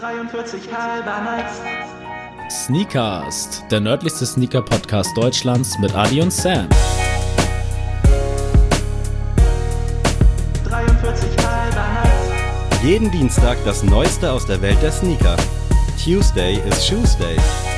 43 halber Nights. Sneakcast, der nördlichste Sneaker-Podcast Deutschlands mit Adi und Sam. 43 halber Nights. Jeden Dienstag das Neueste aus der Welt der Sneaker. Tuesday is Shoes Day.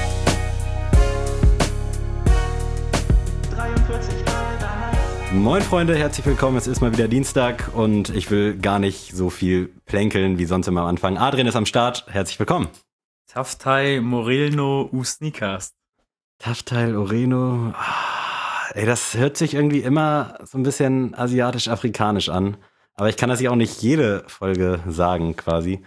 43 halber Nights. Moin Freunde, herzlich willkommen. Es ist mal wieder Dienstag und ich will gar nicht so viel plänkeln wie sonst immer am Anfang. Adrian ist am Start. Herzlich willkommen. Taftai Moreno u Sneakcast. Taftai Oreno. Ey, das hört sich irgendwie immer so ein bisschen asiatisch-afrikanisch an. Aber ich kann das ja auch nicht jede Folge sagen, quasi.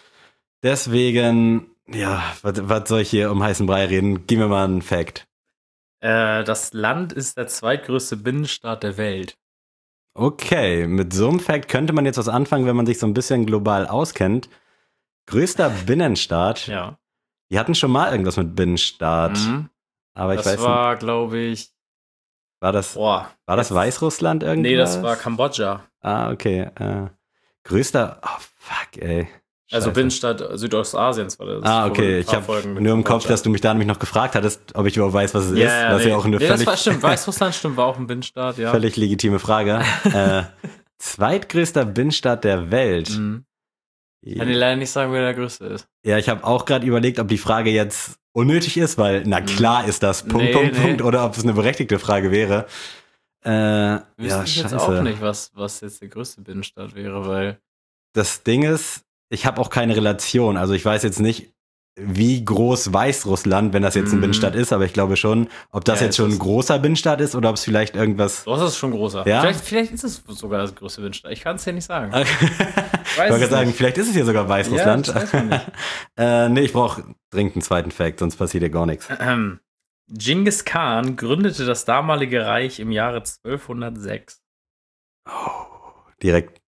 Deswegen, ja, was soll ich hier um heißen Brei reden? Gib mir mal einen Fact. Das Land ist der zweitgrößte Binnenstaat der Welt. Okay, mit so einem Fact könnte man jetzt was anfangen, wenn man sich so ein bisschen global auskennt. Größter Binnenstaat. Ja. Die hatten schon mal irgendwas mit Binnenstaat. Aber ich weiß Das war, glaube ich, war das jetzt- Weißrussland irgendwas? Nee, das war Kambodscha. Ah, okay. Größter, oh fuck, ey. Also Scheiße. Binnenstaat Südostasiens war das. Ah, okay. Ich habe nur im Kopf, dass du mich da nämlich noch gefragt hattest, ob ich überhaupt weiß, was es ist. Was ja auch eine das war völlig, stimmt. Weißrussland stimmt, war auch ein Binnenstaat, ja. völlig legitime Frage. Zweitgrößter Binnenstaat der Welt. Mhm. Kann dir leider nicht sagen, wer der größte ist. Ja, ich habe auch gerade überlegt, ob die Frage jetzt unnötig ist, weil, na klar ist das Punkt, oder ob es eine berechtigte Frage wäre. Wüsste Ja, ich jetzt scheiße. auch nicht, was jetzt der größte Binnenstaat wäre, weil Das Ding ist, ich habe auch keine Relation. Also ich weiß jetzt nicht, wie groß Weißrussland, wenn das jetzt ein Binnenstaat ist, aber ich glaube schon, ob das Ja, jetzt ist schon es. ein großer Binnenstaat ist oder ob es vielleicht irgendwas... das ist schon großer. Ja? Vielleicht ist es sogar das größte Binnenstaat. Ich kann es dir nicht sagen. Ich wollte gerade sagen, vielleicht ist es hier sogar Weißrussland. Ja, das weiß man nicht. Nee, ich brauche dringend einen zweiten Fact, sonst passiert hier gar nichts. Genghis Khan gründete das damalige Reich im Jahre 1206. Direkt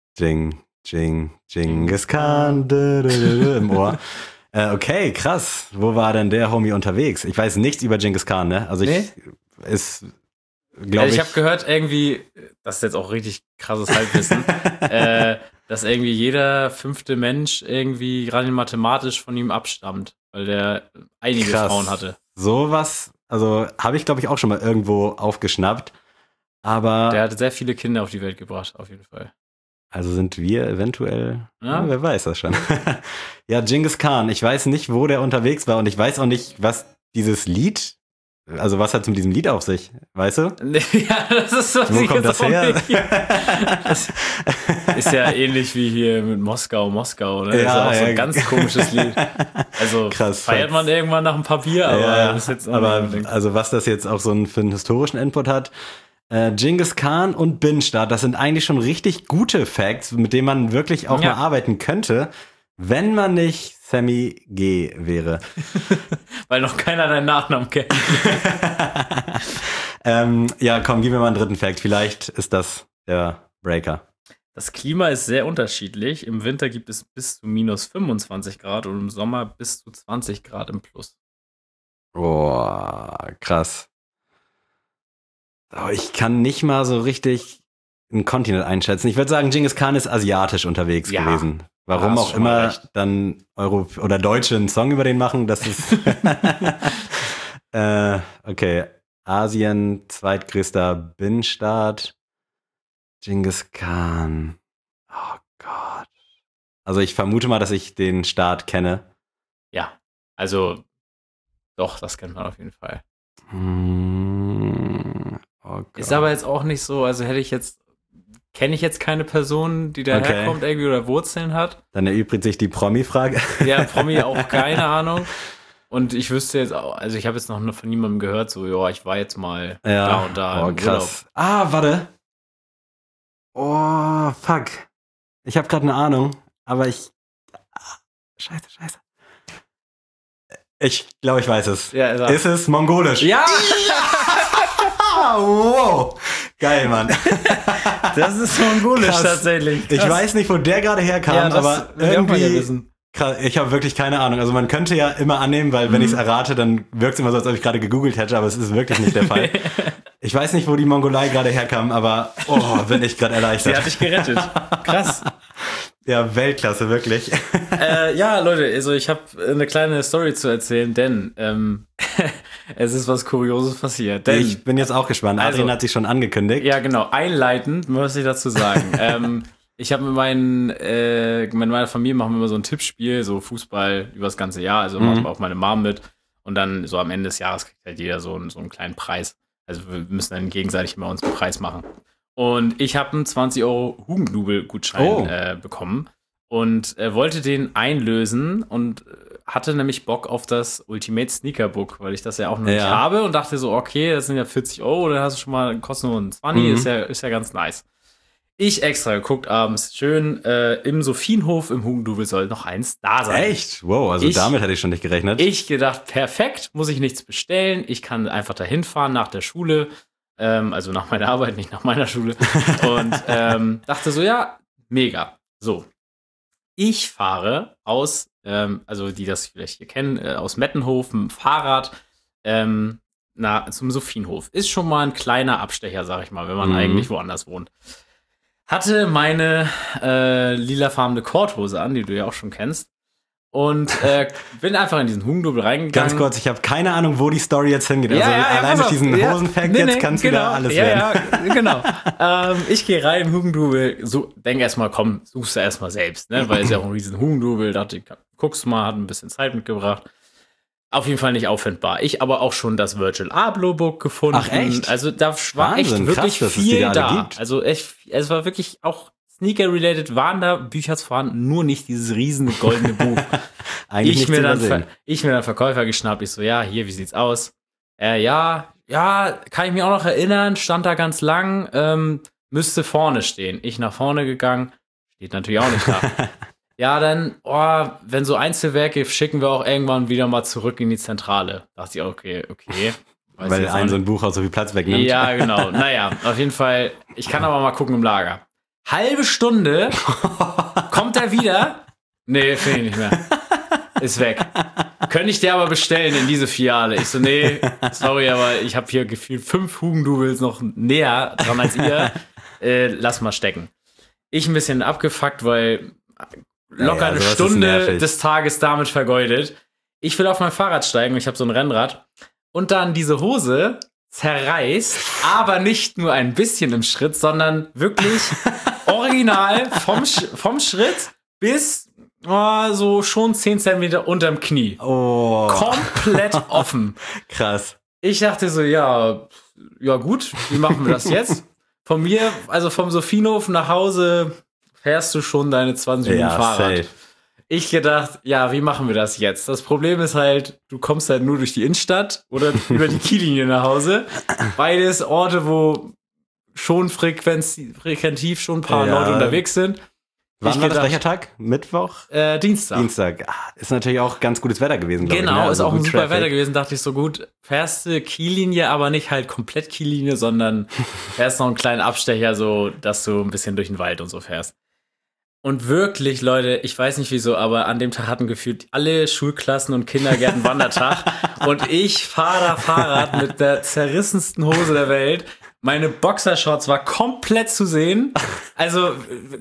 Genghis Khan im Ohr. Okay, krass. Wo war denn der Homie unterwegs? Ich weiß nichts über Genghis Khan, ne? Also ich glaube Also ich habe gehört, irgendwie, das ist jetzt auch richtig krasses Halbwissen, dass irgendwie jeder 5. Mensch irgendwie rein mathematisch von ihm abstammt, weil der einige Krass. Frauen hatte. sowas, also habe ich glaube ich auch schon mal irgendwo aufgeschnappt. Aber Der hat sehr viele Kinder auf die Welt gebracht, auf jeden Fall. also sind wir eventuell, Ja. wer weiß das schon. Ja, Genghis Khan, ich weiß nicht, wo der unterwegs war und ich weiß auch nicht, was dieses Lied, also was hat es mit diesem Lied auf sich, weißt du? Ja, das ist so. Wo kommt das her? Das ist ja ähnlich wie hier mit Moskau, ne? Ja, Das ist auch so ja. ein ganz komisches Lied. Also Krass. feiert man irgendwann nach ein paar Bier, aber Ja, das ist jetzt auch aber nicht unbedingt. also was das jetzt auch so für einen historischen Input hat, Genghis Khan und Binnenstaat, das sind eigentlich schon richtig gute Facts, mit denen man wirklich auch Ja. mal arbeiten könnte, wenn man nicht Sammy G wäre. Weil noch keiner deinen Nachnamen kennt. Ja, komm, gib mir mal einen dritten Fact. Vielleicht ist das der Breaker. Das Klima ist sehr unterschiedlich. Im Winter gibt es bis zu minus 25 Grad und im Sommer bis zu 20 Grad im Plus. Boah, krass. Oh, ich kann nicht mal so richtig einen Kontinent einschätzen. Ich würde sagen, Genghis Khan ist asiatisch unterwegs Ja. gewesen. Warum hast auch schon mal immer recht. dann oder Deutsche einen Song über den machen, das ist okay. Asien, zweitgrößter Binnenstaat. Genghis Khan. Oh Gott. Also ich vermute mal, dass ich den Staat kenne. Ja, also doch, das kennt man auf jeden Fall. Oh Gott. Ist aber jetzt auch nicht so, also kenne ich jetzt keine Person, die daherkommt irgendwie oder Wurzeln hat. Dann erübrigt sich die Promi-Frage. Ja, Promi auch keine Ahnung. Und ich wüsste jetzt auch, also ich habe jetzt noch von niemandem gehört, so, ja, ich war jetzt mal da und da Oh, im krass. Ah, warte. Oh, fuck. Ich habe gerade eine Ahnung, aber Scheiße. Ich glaube, ich weiß es. Urlaub. Ja, Ist es mongolisch? ja, Ah, wow. Geil, Mann. das ist mongolisch Krass. tatsächlich. Ich weiß nicht, wo der gerade herkam, Ja, das aber will ich auch mal irgendwie... wissen. Krass, ich habe wirklich keine Ahnung. Also man könnte ja immer annehmen, weil wenn ich es errate, dann wirkt es immer so, als ob ich gerade gegoogelt hätte, aber es ist wirklich nicht der Fall. Ich weiß nicht, wo die Mongolei gerade herkam, aber bin ich gerade Sie erleichtert. hat dich gerettet. Krass. Ja, Weltklasse, wirklich. Ja, Leute, also ich habe eine kleine Story zu erzählen, denn es ist was Kurioses passiert. Denn, Ich bin jetzt auch gespannt. Adrian hat sich schon angekündigt. ja, genau, einleitend muss ich dazu sagen. Ich habe mit meiner Familie machen wir immer so ein Tippspiel, so Fußball über das ganze Jahr. Also machen wir auch meine Mom mit. Und dann so am Ende des Jahres kriegt halt jeder so einen kleinen Preis. Also wir müssen dann gegenseitig immer uns einen Preis machen. Und ich habe einen 20 € Hugendubel-Gutschein bekommen und wollte den einlösen und hatte nämlich Bock auf das Ultimate Sneaker Book, weil ich das ja auch noch nicht habe und dachte so, okay, das sind ja 40 €, dann hast du schon mal kostenlosen 20, ist ja ganz nice. Ich extra geguckt abends, schön im Sophienhof im Hugendubel soll noch eins da sein. Echt? Wow, also damit hätte ich schon nicht gerechnet. Ich gedacht, perfekt, muss ich nichts bestellen. Ich kann einfach dahin fahren nach der Schule. Also nach meiner Arbeit, nicht nach meiner Schule. Und dachte so, ja, mega. So. Ich fahre aus, also die das vielleicht hier kennen, aus Mettenhof mit dem Fahrrad zum Sophienhof. Ist schon mal ein kleiner Abstecher, sag ich mal, wenn man eigentlich woanders wohnt. Hatte meine lilafarbene Korthose an, die du ja auch schon kennst. Und bin einfach in diesen Hugendubel reingegangen. Ganz kurz, ich habe keine Ahnung, wo die Story jetzt hingeht. Also allein durch diesen Hosenfact jetzt kannst du da alles werden. Ja, genau. Ich gehe rein im Hugendubel, so, denk erstmal, komm, suchst du erstmal selbst, ne? Weil es ja auch ein riesen Hugendubel. Dachte ich, guckst mal, hat ein bisschen Zeit mitgebracht. Auf jeden Fall nicht auffindbar. Ich aber auch schon das Virgil Abloh Book gefunden. Ach echt? Also da war Wahnsinn, echt wirklich krass, viel da. Gibt. Also echt, es war wirklich auch Sneaker-related, waren da Bücher vorhanden, nur nicht dieses riesige goldene Buch. Eigentlich ich mir dann Verkäufer geschnappt. Ich so, ja, hier, wie sieht's aus? Ja, kann ich mich auch noch erinnern, stand da ganz lang, müsste vorne stehen. Ich nach vorne gegangen, steht natürlich auch nicht da. Ja, dann, wenn so Einzelwerke, schicken wir auch irgendwann wieder mal zurück in die Zentrale. Dachte ich, okay. Weil so ein Buch auch so viel Platz wegnimmt. Ja, genau. Naja, auf jeden Fall, ich kann aber mal gucken im Lager. Halbe Stunde, kommt er wieder? Nee, finde ich nicht mehr. Ist weg. Könnte ich dir aber bestellen in diese Filiale? Ich so, nee, sorry, aber ich habe hier gefühlt 5 Hugendubels noch näher dran als ihr. Lass mal stecken. Ich ein bisschen abgefuckt, weil locker eine Stunde des Tages damit vergeudet. Ich will auf mein Fahrrad steigen, ich habe so ein Rennrad. Und dann diese Hose zerreißt, aber nicht nur ein bisschen im Schritt, sondern wirklich original vom Schritt bis so schon 10 Zentimeter unterm Knie. Oh. Komplett offen. Krass. Ich dachte so, ja gut, wie machen wir das jetzt? Von mir, also vom Sophienhof nach Hause fährst du schon deine 20 Minuten Fahrrad. Safe. Ich gedacht, ja, wie machen wir das jetzt? Das Problem ist halt, du kommst halt nur durch die Innenstadt oder über die Kiellinie nach Hause. Beides Orte, wo schon frequentiv schon ein paar Leute unterwegs sind. Wann war das, welcher Tag? Mittwoch? Dienstag. Dienstag. Ist natürlich auch ganz gutes Wetter gewesen, glaube ich. Genau, Also ist auch ein super Traffic. Wetter gewesen, dachte ich so gut. Fährst du Kiellinie, aber nicht halt komplett Kiellinie, sondern fährst noch einen kleinen Abstecher, so dass du ein bisschen durch den Wald und so fährst. Und wirklich, Leute, ich weiß nicht wieso, aber an dem Tag hatten gefühlt alle Schulklassen und Kindergärten Wandertag. Und ich fahre da Fahrrad mit der zerrissensten Hose der Welt. Meine Boxershorts war komplett zu sehen. Also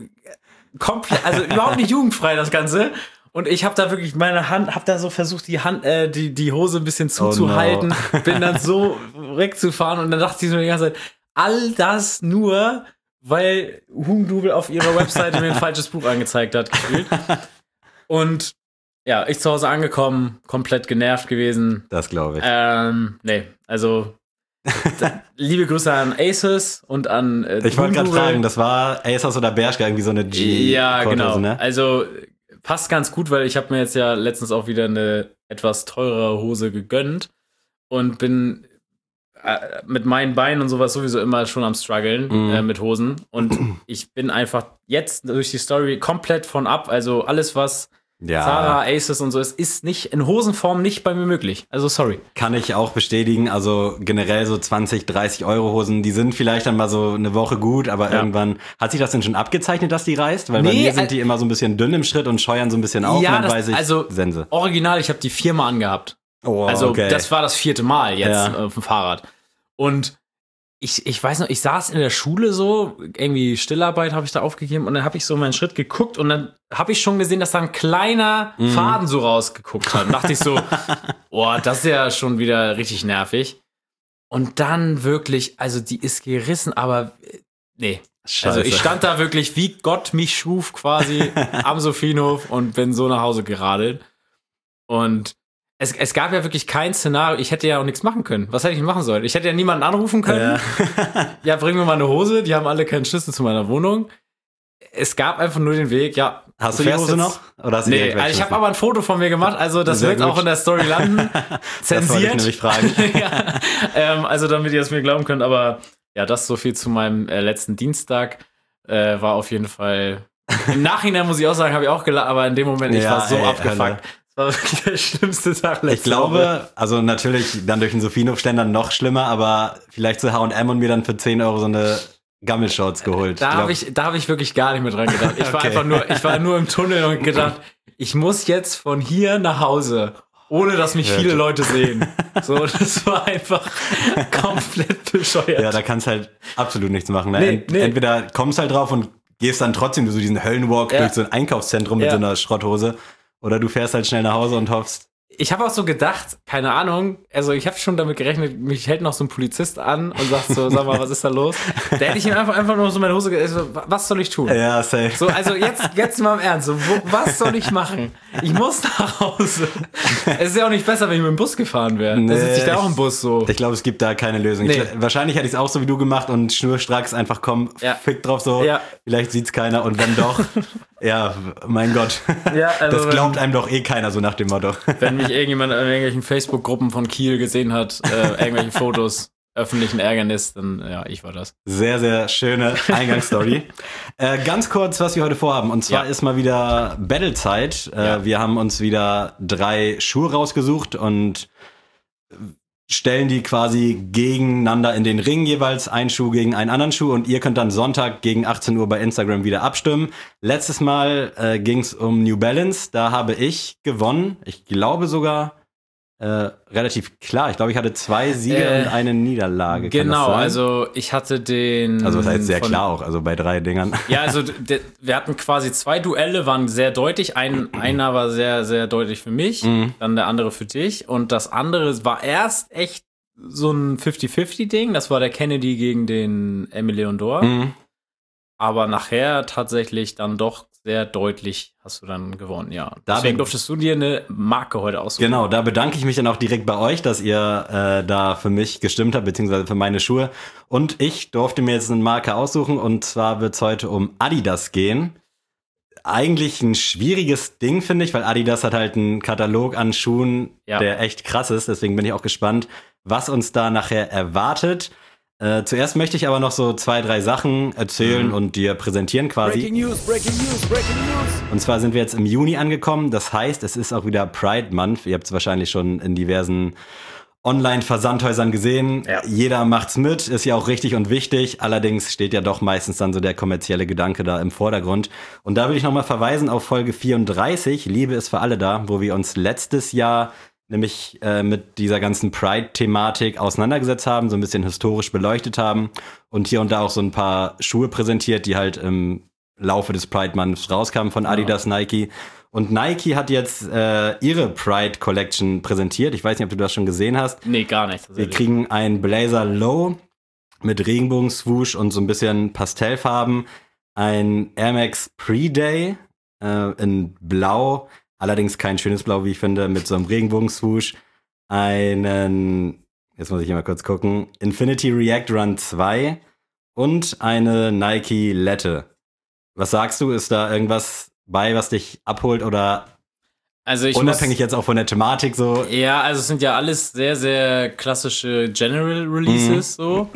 überhaupt nicht jugendfrei das Ganze. Und ich habe da wirklich hab da so versucht, die Hose ein bisschen zuzuhalten. Oh no. Bin dann so wegzufahren und dann dachte ich so die ganze Zeit, all das nur, weil Hugendubel auf ihrer Webseite mir ein falsches Buch angezeigt hat, gefühlt. Und ja, ich zu Hause angekommen, komplett genervt gewesen. Das glaube ich. Nee, also liebe Grüße an Asus und an ich wollte gerade fragen, das war Asus oder Bershka, irgendwie so eine G. Ja, genau. Ne? Also passt ganz gut, weil ich habe mir jetzt ja letztens auch wieder eine etwas teurere Hose gegönnt und bin mit meinen Beinen und sowas sowieso immer schon am struggeln mit Hosen. Und ich bin einfach jetzt durch die Story komplett von ab. Also alles, was Zara, Asus und so ist nicht in Hosenform nicht bei mir möglich. Also sorry. Kann ich auch bestätigen. Also generell so 20, 30 Euro Hosen, die sind vielleicht dann mal so eine Woche gut, aber irgendwann hat sich das denn schon abgezeichnet, dass die reißt? Weil bei mir sind die immer so ein bisschen dünn im Schritt und scheuern so ein bisschen auf. Ja, und dann weiß ich, Sense. Original, ich habe die 4-mal angehabt. Oh, also okay. das war das 4. Mal jetzt auf dem Fahrrad. Und ich weiß noch, ich saß in der Schule so, irgendwie Stillarbeit habe ich da aufgegeben und dann habe ich so meinen Schritt geguckt und dann habe ich schon gesehen, dass da ein kleiner Faden so rausgeguckt hat. Und dachte ich so, boah, das ist ja schon wieder richtig nervig. Und dann wirklich, also die ist gerissen, aber nee. Scheiße. Also ich stand da wirklich, wie Gott mich schuf quasi am Sophienhof und bin so nach Hause geradelt. Und es gab ja wirklich kein Szenario. Ich hätte ja auch nichts machen können. Was hätte ich machen sollen? Ich hätte ja niemanden anrufen können. Ja, bring mir mal eine Hose. Die haben alle keinen Schlüssel zu meiner Wohnung. Es gab einfach nur den Weg, ja. Hast du die Hose noch? Oder hast du nee, also ich habe aber ein Foto von mir gemacht. Also das wird auch in der Story landen. Zensiert. Das wollte ich nämlich fragen. Ja, also damit ihr es mir glauben könnt. Aber ja, das so viel zu meinem letzten Dienstag. War auf jeden Fall... Im Nachhinein muss ich auch sagen, habe ich auch gelacht. Aber in dem Moment, ich war so abgefuckt. Das war wirklich der schlimmste Tag letzte Woche. Ich glaube, also natürlich dann durch den Sophienhof-Ständer noch schlimmer, aber vielleicht zu H&M und mir dann für 10 Euro so eine Gammelshorts geholt. Da habe ich wirklich gar nicht mehr dran gedacht. Ich war nur im Tunnel und gedacht, ich muss jetzt von hier nach Hause, ohne dass mich viele Leute sehen. So, das war einfach komplett bescheuert. Ja, da kannst halt absolut nichts machen. Ne? Nee. Entweder kommst halt drauf und gehst dann trotzdem so diesen Höllenwalk durch so ein Einkaufszentrum mit so einer Schrotthose. Oder du fährst halt schnell nach Hause und hoffst. Ich habe auch so gedacht, keine Ahnung, also ich habe schon damit gerechnet, mich hält noch so ein Polizist an und sagt so, sag mal, was ist da los? Da hätte ich ihm einfach nur so meine Hose so, was soll ich tun? Ja, safe. So, also jetzt mal im Ernst, so, was soll ich machen? Ich muss nach Hause. Es ist ja auch nicht besser, wenn ich mit dem Bus gefahren wäre. Da sitze ich da auch im Bus so. Ich glaube, es gibt da keine Lösung. Nee. Wahrscheinlich hätte ich es auch so wie du gemacht und schnurstracks einfach fick drauf so. Ja. Vielleicht sieht's keiner und wenn doch, ja, mein Gott. Ja, also das glaubt einem doch eh keiner, so nach dem Motto. Wenn mich irgendjemand in irgendwelchen Facebook-Gruppen von Kiel gesehen hat, irgendwelche Fotos öffentlichen Ärgernis, dann ja, ich war das. Sehr, sehr schöne Eingangsstory. Ganz kurz, was wir heute vorhaben. Und zwar ist mal wieder Battle-Zeit. Wir haben uns wieder 3 Schuhe rausgesucht und stellen die quasi gegeneinander in den Ring, jeweils ein Schuh gegen einen anderen Schuh, und ihr könnt dann Sonntag gegen 18 Uhr bei Instagram wieder abstimmen. Letztes Mal ging es um New Balance, da habe ich gewonnen. Ich glaube sogar relativ klar. Ich glaube, ich hatte 2 Siege und eine Niederlage. Genau, also ich hatte den... Also das heißt sehr klar auch, also bei 3 Dingern. Ja, also wir hatten quasi 2 Duelle, waren sehr deutlich. Einer war sehr, sehr deutlich für mich, dann der andere für dich. Und das andere war erst echt so ein 50-50-Ding. Das war der Kennedy gegen den Emile Leondor. Aber nachher tatsächlich dann doch sehr deutlich hast du dann gewonnen, ja. Deswegen durftest du dir eine Marke heute aussuchen. Genau, da bedanke ich mich dann auch direkt bei euch, dass ihr da für mich gestimmt habt, beziehungsweise für meine Schuhe. Und ich durfte mir jetzt eine Marke aussuchen, und zwar wird es heute um Adidas gehen. Eigentlich ein schwieriges Ding, finde ich, weil Adidas hat halt einen Katalog an Schuhen, der echt krass ist. Deswegen bin ich auch gespannt, was uns da nachher erwartet. Zuerst möchte ich aber noch so 2, 3 Sachen erzählen und dir präsentieren quasi. Breaking News. Und zwar sind wir jetzt im Juni angekommen. Das heißt, es ist auch wieder Pride Month. Ihr habt es wahrscheinlich schon in diversen Online-Versandhäusern gesehen. Ja. Jeder macht's mit, ist ja auch richtig und wichtig. Allerdings steht ja doch meistens dann so der kommerzielle Gedanke da im Vordergrund. Und da will ich nochmal verweisen auf Folge 34, Liebe ist für alle da, wo wir uns letztes Jahr nämlich mit dieser ganzen Pride-Thematik auseinandergesetzt haben, so ein bisschen historisch beleuchtet haben und hier und da auch so ein paar Schuhe präsentiert, die halt im Laufe des Pride-Months rauskamen von Adidas, Nike. Und Nike hat jetzt ihre Pride-Collection präsentiert. Ich weiß nicht, ob du das schon gesehen hast. Nee, gar nicht. Wir kriegen einen Blazer Low mit Regenbogen-Swoosh und so ein bisschen Pastellfarben. Ein Air Max Pre-Day in Blau, allerdings kein schönes Blau, wie ich finde, mit so einem Regenbogen-Swoosh. Einen, jetzt muss ich hier mal kurz gucken, Infinity React Run 2 und eine Nike Lette. Was sagst du? Ist da irgendwas bei, was dich abholt oder also unabhängig jetzt auch von der Thematik so? Ja, also es sind ja alles sehr, sehr klassische General Releases so.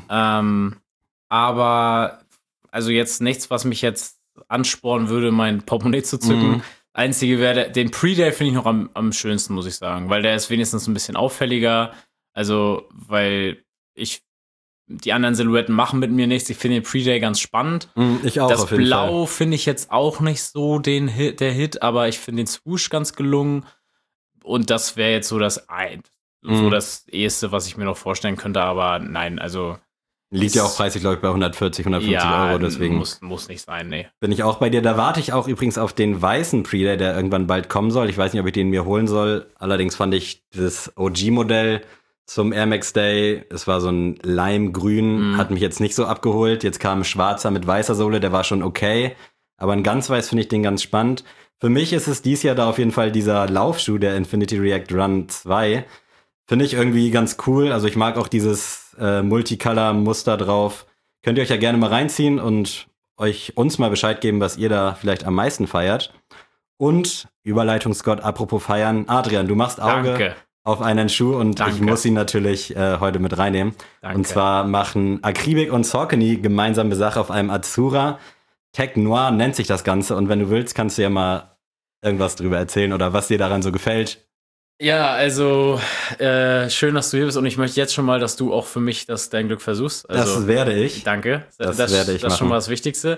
Aber also jetzt nichts, was mich jetzt anspornen würde, mein Portemonnaie zu zücken. Einzige wäre, den Pre-Day finde ich noch am schönsten, muss ich sagen, weil der ist wenigstens ein bisschen auffälliger. Also, weil die anderen Silhouetten machen mit mir nichts. Ich finde den Pre-Day ganz spannend. Ich auch. Das auf jeden Blau Fall. finde ich jetzt auch nicht so der Hit, aber ich finde den Swoosh ganz gelungen. Und das wäre jetzt so das Eheste, was ich mir noch vorstellen könnte. Aber nein, also Liegt ja auch preislich, glaube ich, bei 140, 150 Euro, deswegen muss nicht sein, nee. bin ich auch bei dir. Da warte ich auch übrigens auf den weißen Preday, der irgendwann bald kommen soll. Ich weiß nicht, ob ich den mir holen soll. Allerdings fand ich das OG-Modell zum Air Max Day, es war so ein Limegrün, hat mich jetzt nicht so abgeholt. Jetzt kam ein schwarzer mit weißer Sohle, der war schon okay. Aber in ganz weiß finde ich den ganz spannend. Für mich ist es dieses Jahr da auf jeden Fall dieser Laufschuh, der Infinity React Run 2. Finde ich irgendwie ganz cool. Also ich mag auch dieses Multicolor-Muster drauf. Könnt ihr euch ja gerne mal reinziehen und uns mal Bescheid geben, was ihr da vielleicht am meisten feiert. Und Überleitung, Scott, apropos feiern. Adrian, du machst Auge Danke. auf einen Schuh und Danke. ich muss ihn natürlich heute mit reinnehmen. Danke. Und zwar machen Akribik und Saucony gemeinsame Sache auf einem Azura. Tech Noir nennt sich das Ganze und wenn du willst, kannst du ja mal irgendwas drüber erzählen oder was dir daran so gefällt. Ja, also schön, dass du hier bist und ich möchte jetzt schon mal, dass du auch für mich dein Glück versuchst. Also, Das werde ich. Danke. Das werde ich Das ist schon machen. mal das Wichtigste.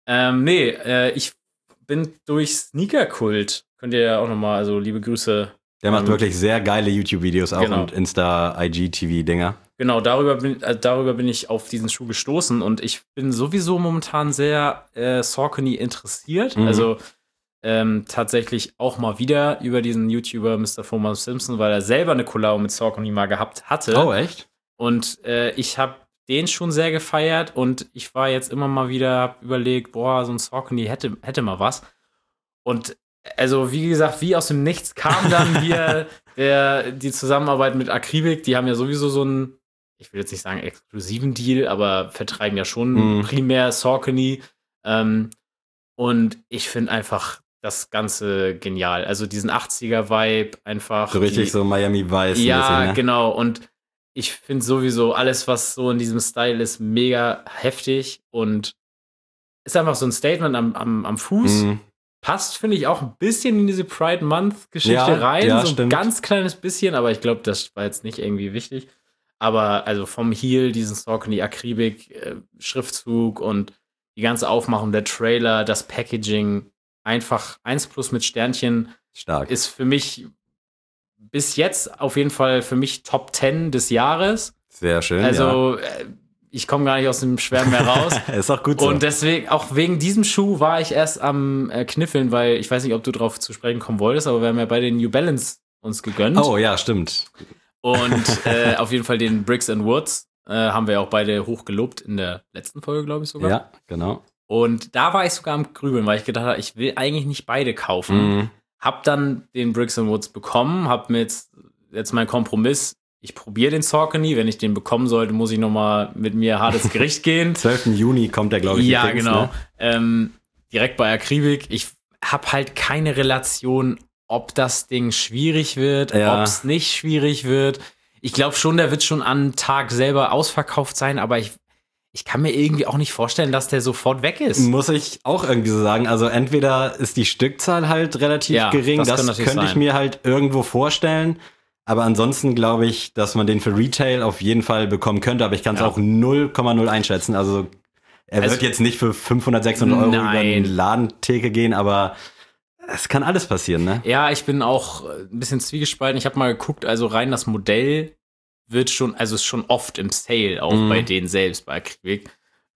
Ich bin durch Sneaker-Kult. Könnt ihr ja auch nochmal, also liebe Grüße. Der macht wirklich sehr geile YouTube-Videos auch Genau. und Insta-IGTV-Dinger. Genau, darüber bin ich auf diesen Schuh gestoßen und ich bin sowieso momentan sehr Saucony interessiert. Mhm. Also tatsächlich auch mal wieder über diesen YouTuber Mr. Foreman Simpson, weil er selber eine Collabo mit Saucony mal gehabt hatte. Oh, echt? Und ich habe den schon sehr gefeiert und ich war jetzt immer mal wieder, hab überlegt, boah, so ein Saucony hätte mal was. Und also, wie gesagt, wie aus dem Nichts kam dann hier die Zusammenarbeit mit Akribik. Die haben ja sowieso so einen, ich will jetzt nicht sagen exklusiven Deal, aber vertreiben ja schon primär Saucony. Und ich finde einfach das Ganze genial. Also diesen 80er-Vibe einfach. So richtig so Miami Vice. Ja, mäßig, ne? genau. Und ich finde sowieso alles, was so in diesem Style ist, mega heftig und ist einfach so ein Statement am Fuß. Mhm. Passt, finde ich, auch ein bisschen in diese Pride Month-Geschichte Ja, rein. ja, So ein stimmt. ganz kleines bisschen, aber ich glaube, das war jetzt nicht irgendwie wichtig. Aber also vom Heel, diesen Saucony Akribik, Schriftzug und die ganze Aufmachung, der Trailer, das Packaging, einfach 1+ mit Sternchen, Stark. ist für mich bis jetzt auf jeden Fall für mich Top 10 des Jahres. Sehr schön. Also ich komme gar nicht aus dem Schwärmen mehr raus. Ja. Ist auch gut so. Und deswegen, auch wegen diesem Schuh war ich erst am Kniffeln, weil ich weiß nicht, ob du drauf zu sprechen kommen wolltest, aber wir haben ja bei den New Balance uns gegönnt. Oh ja, stimmt. Und auf jeden Fall den Bricks and Woods haben wir ja auch beide hochgelobt in der letzten Folge, glaube ich sogar. Ja, genau. Und da war ich sogar am Grübeln, weil ich gedacht habe, ich will eigentlich nicht beide kaufen. Mhm. Hab dann den Bricks and Woods bekommen, hab mir jetzt mein Kompromiss, ich probiere den Saucony, wenn ich den bekommen sollte, muss ich nochmal mit mir hartes Gericht gehen. 12. Juni kommt der, glaube ich. Ja, fix, genau. Ne? Direkt bei Akribik. Ich habe halt keine Relation, ob das Ding schwierig wird, Ja. ob es nicht schwierig wird. Ich glaube schon, der wird schon am Tag selber ausverkauft sein, aber ich kann mir irgendwie auch nicht vorstellen, dass der sofort weg ist. Muss ich auch irgendwie so sagen. Also entweder ist die Stückzahl halt relativ Ja, gering, das das kann natürlich könnte ich sein. mir halt irgendwo vorstellen. Aber ansonsten glaube ich, dass man den für Retail auf jeden Fall bekommen könnte. Aber ich kann es Ja. auch 0,0 einschätzen. Also er Also- wird jetzt nicht für 500, 600 Euro über Nein. den Ladentheke gehen, aber es kann alles passieren, ne? Ja, ich bin auch ein bisschen zwiegespalten. Ich habe mal geguckt, also rein das Modell wird schon, also ist schon oft im Sale, auch bei denen selbst, bei Akribik.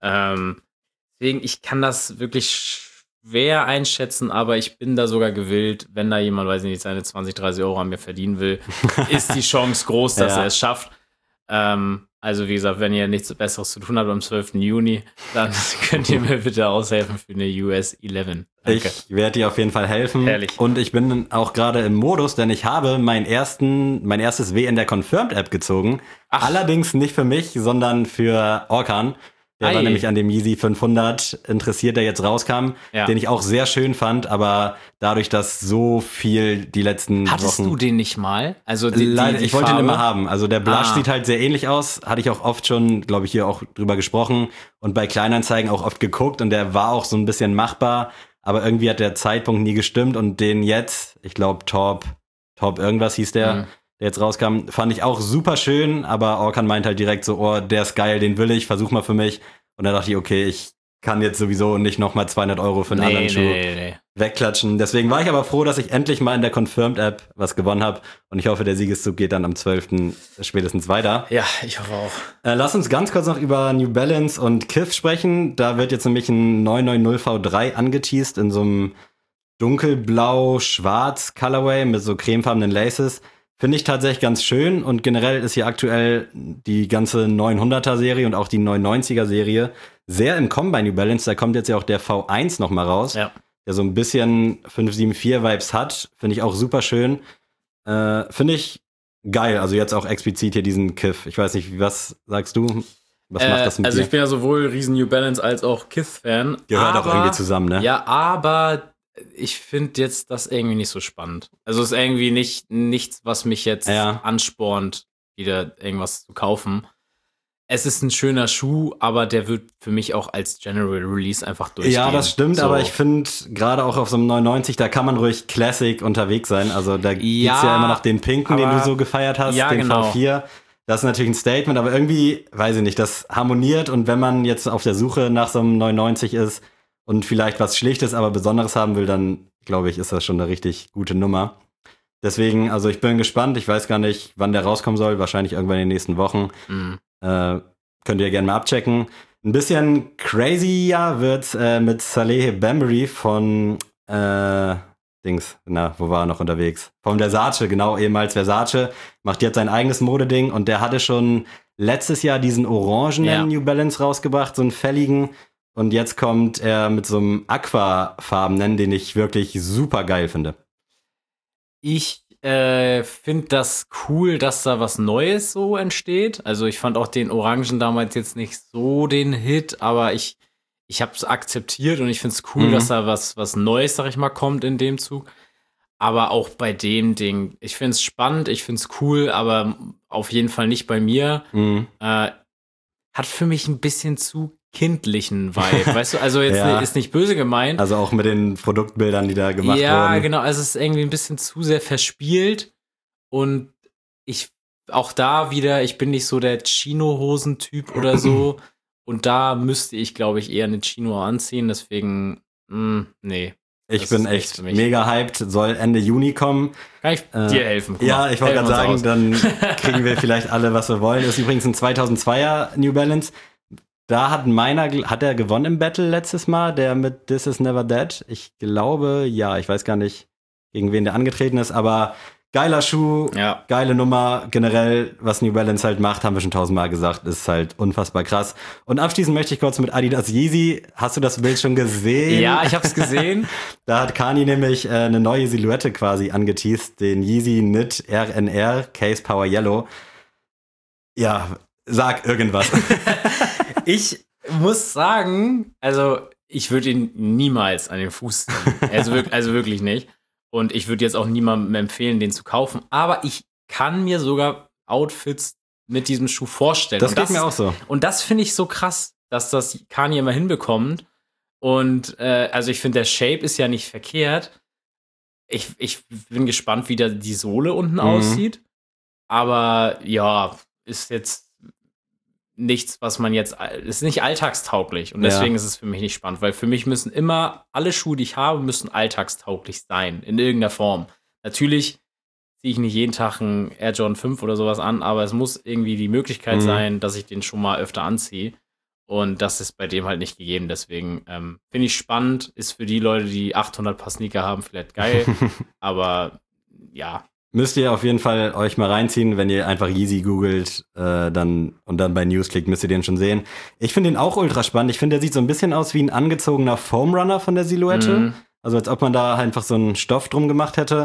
Deswegen, ich kann das wirklich schwer einschätzen, aber ich bin da sogar gewillt, wenn da jemand, weiß ich nicht, seine 20, 30 Euro an mir verdienen will, ist die Chance groß, dass Ja. er es schafft. Also wie gesagt, wenn ihr nichts Besseres zu tun habt am 12. Juni, dann könnt ihr mir bitte aushelfen für eine US 11. Danke. Ich werde dir auf jeden Fall helfen. Herrlich. Und ich bin auch gerade im Modus, denn ich habe mein erstes W in der Confirmed-App gezogen. Ach. Allerdings nicht für mich, sondern für Orkan. Der war Ei. nämlich an dem Yeezy 500 interessiert, der jetzt rauskam, Ja. den ich auch sehr schön fand, aber dadurch, dass so viel die letzten Hattest Wochen... du den nicht mal? Also Leider, ich wollte ihn Farbe? immer haben. Also der Blush Ah. sieht halt sehr ähnlich aus. Hatte ich auch oft schon, glaube ich, hier auch drüber gesprochen und bei Kleinanzeigen auch oft geguckt und der war auch so ein bisschen machbar, aber irgendwie hat der Zeitpunkt nie gestimmt und den jetzt, ich glaube Top irgendwas hieß der jetzt rauskam, fand ich auch super schön, aber Orkan meint halt direkt so, oh, der ist geil, den will ich, versuch mal für mich. Und dann dachte ich, okay, ich kann jetzt sowieso nicht nochmal 200 Euro für einen anderen Schuh Nee. wegklatschen. Deswegen war ich aber froh, dass ich endlich mal in der Confirmed-App was gewonnen habe. Und ich hoffe, der Siegeszug geht dann am 12. spätestens weiter. Ja, ich hoffe auch. Lass uns ganz kurz noch über New Balance und Kith sprechen. Da wird jetzt nämlich ein 990 V3 angeteased in so einem dunkelblau-schwarz Colorway mit so cremefarbenen Laces. Finde ich tatsächlich ganz schön. Und generell ist hier aktuell die ganze 900er Serie und auch die 990er Serie sehr im Kommen bei New Balance. Da kommt jetzt ja auch der V1 noch mal raus. Ja. Der so ein bisschen 574-Vibes hat. Finde ich auch super schön. Finde ich geil. Also jetzt auch explizit hier diesen Kith. Ich weiß nicht, was sagst du? Was macht das mit dir? Also ich bin ja sowohl riesen New Balance als auch Kith-Fan. Gehört auch irgendwie zusammen, ne? Ja, aber ich finde jetzt das irgendwie nicht so spannend. Also es ist irgendwie nichts, was mich jetzt anspornt, wieder irgendwas zu kaufen. Es ist ein schöner Schuh, aber der wird für mich auch als General Release einfach durchgehen. Ja, das stimmt, so. Aber ich finde, gerade auch auf so einem 990, da kann man ruhig Classic unterwegs sein. Also da gibt's ja immer noch den pinken, den du so gefeiert hast, den V4. Das ist natürlich ein Statement, aber irgendwie, weiß ich nicht, das harmoniert. Und wenn man jetzt auf der Suche nach so einem 990 ist und vielleicht was Schlichtes, aber Besonderes haben will, dann, glaube ich, ist das schon eine richtig gute Nummer. Deswegen, also ich bin gespannt. Ich weiß gar nicht, wann der rauskommen soll. Wahrscheinlich irgendwann in den nächsten Wochen. Könnt ihr gerne mal abchecken. Ein bisschen crazyer wird's mit Saleh Bembury von wo war er noch unterwegs? Vom Versace, genau, ehemals Versace. Macht jetzt sein eigenes Modeding und der hatte schon letztes Jahr diesen orangenen New Balance rausgebracht, so einen fälligen. Und jetzt kommt er mit so einem Aquafarbenen, den ich wirklich super geil finde. Ich finde das cool, dass da was Neues so entsteht. Also ich fand auch den Orangen damals jetzt nicht so den Hit, aber ich habe es akzeptiert und ich finde es cool, dass da was Neues, sag ich mal, kommt in dem Zug. Aber auch bei dem Ding, ich finde es spannend, ich finde es cool, aber auf jeden Fall nicht bei mir. Hat für mich ein bisschen zu kindlichen Vibe, weißt du? Also jetzt ist nicht böse gemeint. Also auch mit den Produktbildern, die da gemacht wurden. Ja, genau. Also es ist irgendwie ein bisschen zu sehr verspielt und ich bin nicht so der Chino-Hosen-Typ oder so und da müsste ich, glaube ich, eher eine Chino anziehen, deswegen, nee. Ich bin echt mega hyped, soll Ende Juni kommen. Kann ich dir helfen? Ja, ich wollte gerade sagen, dann kriegen wir vielleicht alle, was wir wollen. Ist übrigens ein 2002er New Balance. Da hat er gewonnen im Battle letztes Mal, der mit This Is Never Dead. Ich glaube, ja, ich weiß gar nicht, gegen wen der angetreten ist, aber geiler Schuh, geile Nummer. Generell, was New Balance halt macht, haben wir schon 1000-mal gesagt, ist halt unfassbar krass. Und abschließend möchte ich kurz mit Adidas Yeezy. Hast du das Bild schon gesehen? Ja, ich hab's gesehen. Da hat Kanye nämlich eine neue Silhouette quasi angeteased, den Yeezy Knit RNR Case Power Yellow. Ja, sag irgendwas. Ich muss sagen, also ich würde ihn niemals an den Fuß ziehen. Also wirklich nicht. Und ich würde jetzt auch niemandem empfehlen, den zu kaufen. Aber ich kann mir sogar Outfits mit diesem Schuh vorstellen. Das geht mir auch so. Und das finde ich so krass, dass das Kanye immer hinbekommt. Und also ich finde, der Shape ist ja nicht verkehrt. Ich bin gespannt, wie da die Sohle unten aussieht. Aber ja, ist jetzt nichts, was man jetzt, ist nicht alltagstauglich und deswegen ist es für mich nicht spannend, weil für mich müssen immer alle Schuhe, die ich habe, müssen alltagstauglich sein, in irgendeiner Form. Natürlich ziehe ich nicht jeden Tag einen Air Jordan 5 oder sowas an, aber es muss irgendwie die Möglichkeit sein, dass ich den schon mal öfter anziehe und das ist bei dem halt nicht gegeben, deswegen finde ich spannend, ist für die Leute, die 800 Paar Sneaker haben, vielleicht geil, aber ja. Müsst ihr auf jeden Fall euch mal reinziehen, wenn ihr einfach Yeezy googelt dann bei News klickt, müsst ihr den schon sehen. Ich finde den auch ultra spannend. Ich finde, der sieht so ein bisschen aus wie ein angezogener Foam Runner von der Silhouette. Also als ob man da einfach so einen Stoff drum gemacht hätte.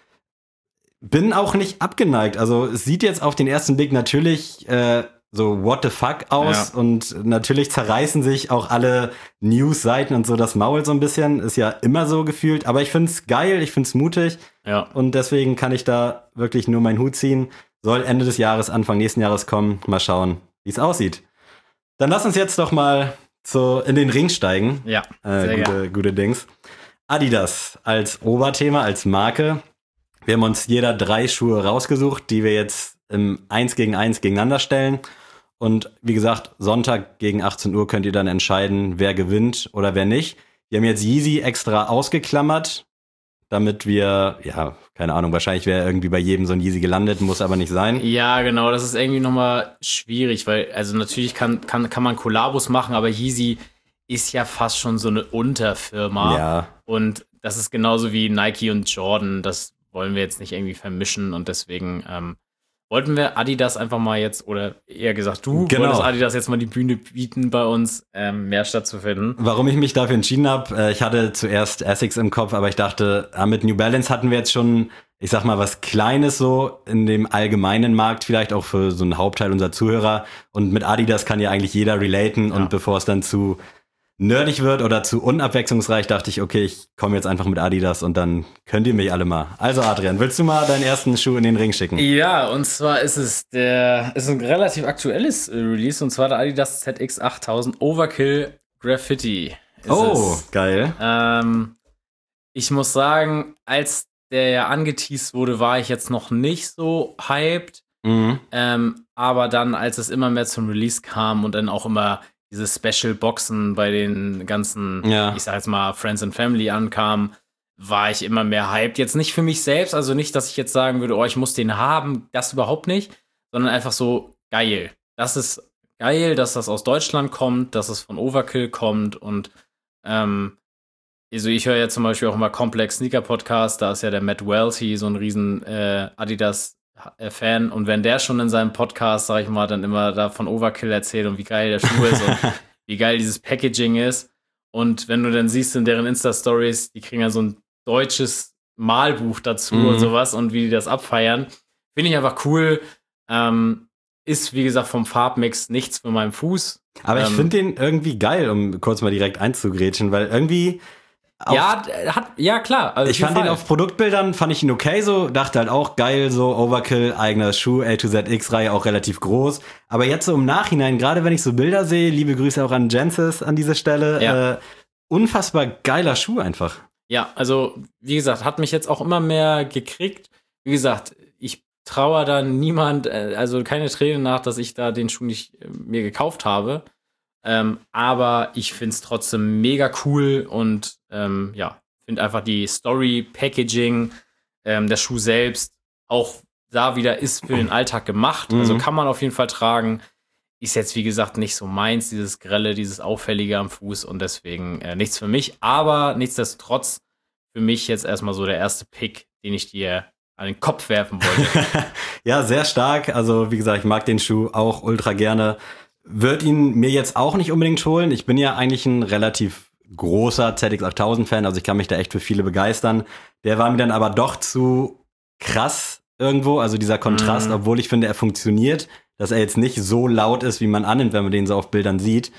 Bin auch nicht abgeneigt. Also es sieht jetzt auf den ersten Blick natürlich so what the fuck aus und natürlich zerreißen sich auch alle News-Seiten und so das Maul so ein bisschen. Ist ja immer so gefühlt. Aber ich find's geil, ich find's mutig. Ja. Und deswegen kann ich da wirklich nur meinen Hut ziehen. Soll Ende des Jahres, Anfang nächsten Jahres kommen. Mal schauen, wie es aussieht. Dann lass uns jetzt doch mal in den Ring steigen. Ja, sehr gute Dings. Adidas als Oberthema, als Marke. Wir haben uns jeder 3 Schuhe rausgesucht, die wir jetzt im 1 gegen 1 gegeneinander stellen. Und wie gesagt, Sonntag gegen 18 Uhr könnt ihr dann entscheiden, wer gewinnt oder wer nicht. Wir haben jetzt Yeezy extra ausgeklammert, damit wir, ja, keine Ahnung, wahrscheinlich wäre irgendwie bei jedem so ein Yeezy gelandet, muss aber nicht sein. Ja, genau, das ist irgendwie nochmal schwierig, weil, also natürlich kann man Kollabos machen, aber Yeezy ist ja fast schon so eine Unterfirma. Ja. Und das ist genauso wie Nike und Jordan, das wollen wir jetzt nicht irgendwie vermischen und deswegen wollten wir Adidas einfach mal jetzt, oder eher gesagt, du wolltest Adidas jetzt mal die Bühne bieten, bei uns mehr stattzufinden. Warum ich mich dafür entschieden habe, ich hatte zuerst Asics im Kopf, aber ich dachte, mit New Balance hatten wir jetzt schon, ich sag mal, was Kleines so in dem allgemeinen Markt, vielleicht auch für so einen Hauptteil unserer Zuhörer. Und mit Adidas kann ja eigentlich jeder relaten. Und bevor es dann zu nerdig wird oder zu unabwechslungsreich, dachte ich, okay, ich komme jetzt einfach mit Adidas und dann könnt ihr mich alle mal. Also Adrian, willst du mal deinen ersten Schuh in den Ring schicken? Ja, und zwar ist es ein relativ aktuelles Release, und zwar der Adidas ZX 8000 Overkill Graffiti. Geil. Ich muss sagen, als der ja angeteased wurde, war ich jetzt noch nicht so hyped. Mhm. Aber dann, als es immer mehr zum Release kam und dann auch immer diese Special-Boxen bei den ganzen, ich sag jetzt mal, Friends and Family ankamen, war ich immer mehr hyped. Jetzt nicht für mich selbst, also nicht, dass ich jetzt sagen würde, oh, ich muss den haben, das überhaupt nicht, sondern einfach so geil. Das ist geil, dass das aus Deutschland kommt, dass es von Overkill kommt und also ich höre ja zum Beispiel auch immer Complex Sneaker Podcast, da ist ja der Matt Welty so ein riesen Adidas Fan, und wenn der schon in seinem Podcast, sag ich mal, dann immer da von Overkill erzählt und wie geil der Schuh ist und wie geil dieses Packaging ist, und wenn du dann siehst in deren Insta-Stories, die kriegen ja so ein deutsches Malbuch dazu und sowas und wie die das abfeiern, finde ich einfach cool. Ist, wie gesagt, vom Farbmix nichts für meinen Fuß. Aber ich finde den irgendwie geil, um kurz mal direkt einzugrätschen, weil irgendwie ja, klar. Also ich fand den auf Produktbildern, fand ich ihn okay so, dachte halt auch geil, so Overkill, eigener Schuh, A2ZX-Reihe, auch relativ groß. Aber jetzt so im Nachhinein, gerade wenn ich so Bilder sehe, liebe Grüße auch an Jensis an dieser Stelle, unfassbar geiler Schuh einfach. Ja, also wie gesagt, hat mich jetzt auch immer mehr gekriegt. Wie gesagt, ich traue da niemand, also keine Tränen nach, dass ich da den Schuh nicht mir gekauft habe. Aber ich finde es trotzdem mega cool und finde einfach die Story, Packaging, der Schuh selbst, auch da wieder ist für den Alltag gemacht. Also kann man auf jeden Fall tragen. Ist jetzt, wie gesagt, nicht so meins, dieses Grelle, dieses Auffällige am Fuß, und deswegen nichts für mich. Aber nichtsdestotrotz für mich jetzt erstmal so der erste Pick, den ich dir an den Kopf werfen wollte. Ja, sehr stark. Also wie gesagt, ich mag den Schuh auch ultra gerne. Würde ihn mir jetzt auch nicht unbedingt holen. Ich bin ja eigentlich ein relativ großer ZX8000-Fan, also ich kann mich da echt für viele begeistern. Der war mir dann aber doch zu krass irgendwo, also dieser Kontrast, obwohl ich finde, er funktioniert, dass er jetzt nicht so laut ist, wie man annimmt, wenn man den so auf Bildern sieht.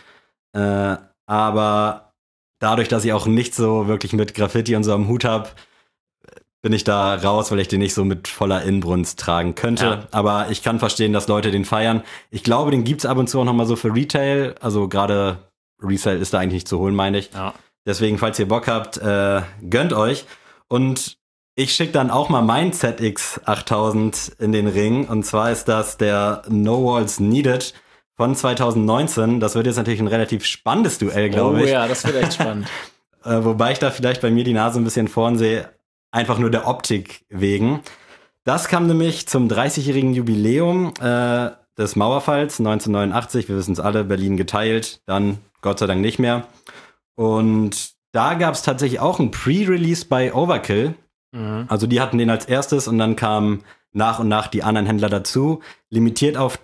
Aber dadurch, dass ich auch nicht so wirklich mit Graffiti und so am Hut habe, bin ich da raus, weil ich den nicht so mit voller Inbrunst tragen könnte. Ja. Aber ich kann verstehen, dass Leute den feiern. Ich glaube, den gibt's ab und zu auch noch mal so für Retail. Also gerade Resale ist da eigentlich nicht zu holen, meine ich. Ja. Deswegen, falls ihr Bock habt, gönnt euch. Und ich schicke dann auch mal mein ZX 8000 in den Ring. Und zwar ist das der No Walls Needed von 2019. Das wird jetzt natürlich ein relativ spannendes Duell, glaube ich. Oh ja, das wird echt spannend. Wobei ich da vielleicht bei mir die Nase ein bisschen vorn sehe. Einfach nur der Optik wegen. Das kam nämlich zum 30-jährigen Jubiläum des Mauerfalls 1989. Wir wissen es alle, Berlin geteilt, dann Gott sei Dank nicht mehr. Und da gab es tatsächlich auch ein Pre-Release bei Overkill. Also die hatten den als erstes und dann kamen nach und nach die anderen Händler dazu. Limitiert auf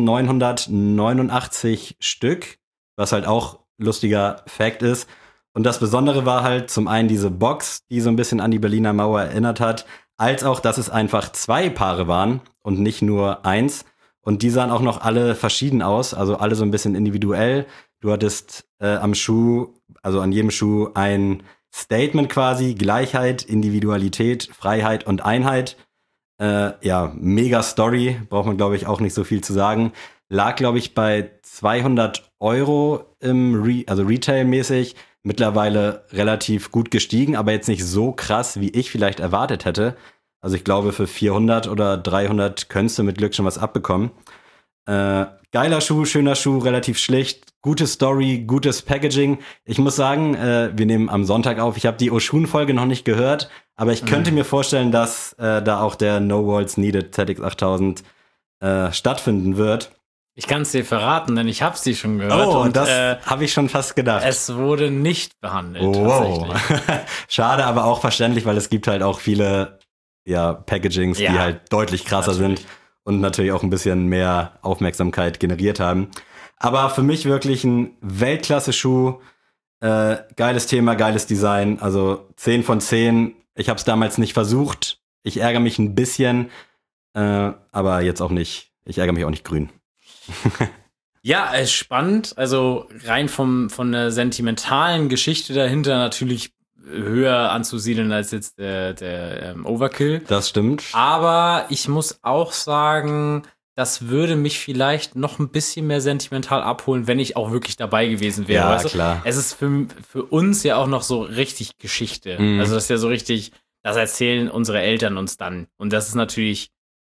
1989 Stück, was halt auch lustiger Fact ist. Und das Besondere war halt zum einen diese Box, die so ein bisschen an die Berliner Mauer erinnert hat, als auch, dass es einfach 2 Paare waren und nicht nur 1. Und die sahen auch noch alle verschieden aus, also alle so ein bisschen individuell. Du hattest am Schuh, also an jedem Schuh ein Statement quasi, Gleichheit, Individualität, Freiheit und Einheit. Mega Story, braucht man, glaube ich, auch nicht so viel zu sagen. Lag, glaube ich, bei 200 € also Retail-mäßig. Mittlerweile relativ gut gestiegen, aber jetzt nicht so krass, wie ich vielleicht erwartet hätte. Also ich glaube, für 400 oder 300 könntest du mit Glück schon was abbekommen. Geiler Schuh, schöner Schuh, relativ schlicht, gute Story, gutes Packaging. Ich muss sagen, wir nehmen am Sonntag auf. Ich habe die Oshun-Folge noch nicht gehört, aber ich könnte mir vorstellen, dass da auch der No Walls Needed ZX8000 stattfinden wird. Ich kann es dir verraten, denn ich habe sie schon gehört. Oh, und das habe ich schon fast gedacht. es wurde nicht behandelt, Wow. tatsächlich. Schade, aber auch verständlich, weil es gibt halt auch viele Packagings, die Ja, halt deutlich krasser natürlich. sind und natürlich auch ein bisschen mehr Aufmerksamkeit generiert haben. Aber für mich wirklich ein Weltklasse-Schuh. Geiles Thema, geiles Design. Also 10 von 10. Ich habe es damals nicht versucht. Ich ärgere mich ein bisschen, aber jetzt auch nicht. Ich ärgere mich auch nicht grün. Ja, es ist spannend. Also rein von der sentimentalen Geschichte dahinter natürlich höher anzusiedeln als jetzt der Overkill. Das stimmt. Aber ich muss auch sagen, das würde mich vielleicht noch ein bisschen mehr sentimental abholen, wenn ich auch wirklich dabei gewesen wäre. Ja, weißt du? klar. Es ist für uns ja auch noch so richtig Geschichte. Mhm. Also das ist ja so richtig, das erzählen unsere Eltern uns dann. Und das ist natürlich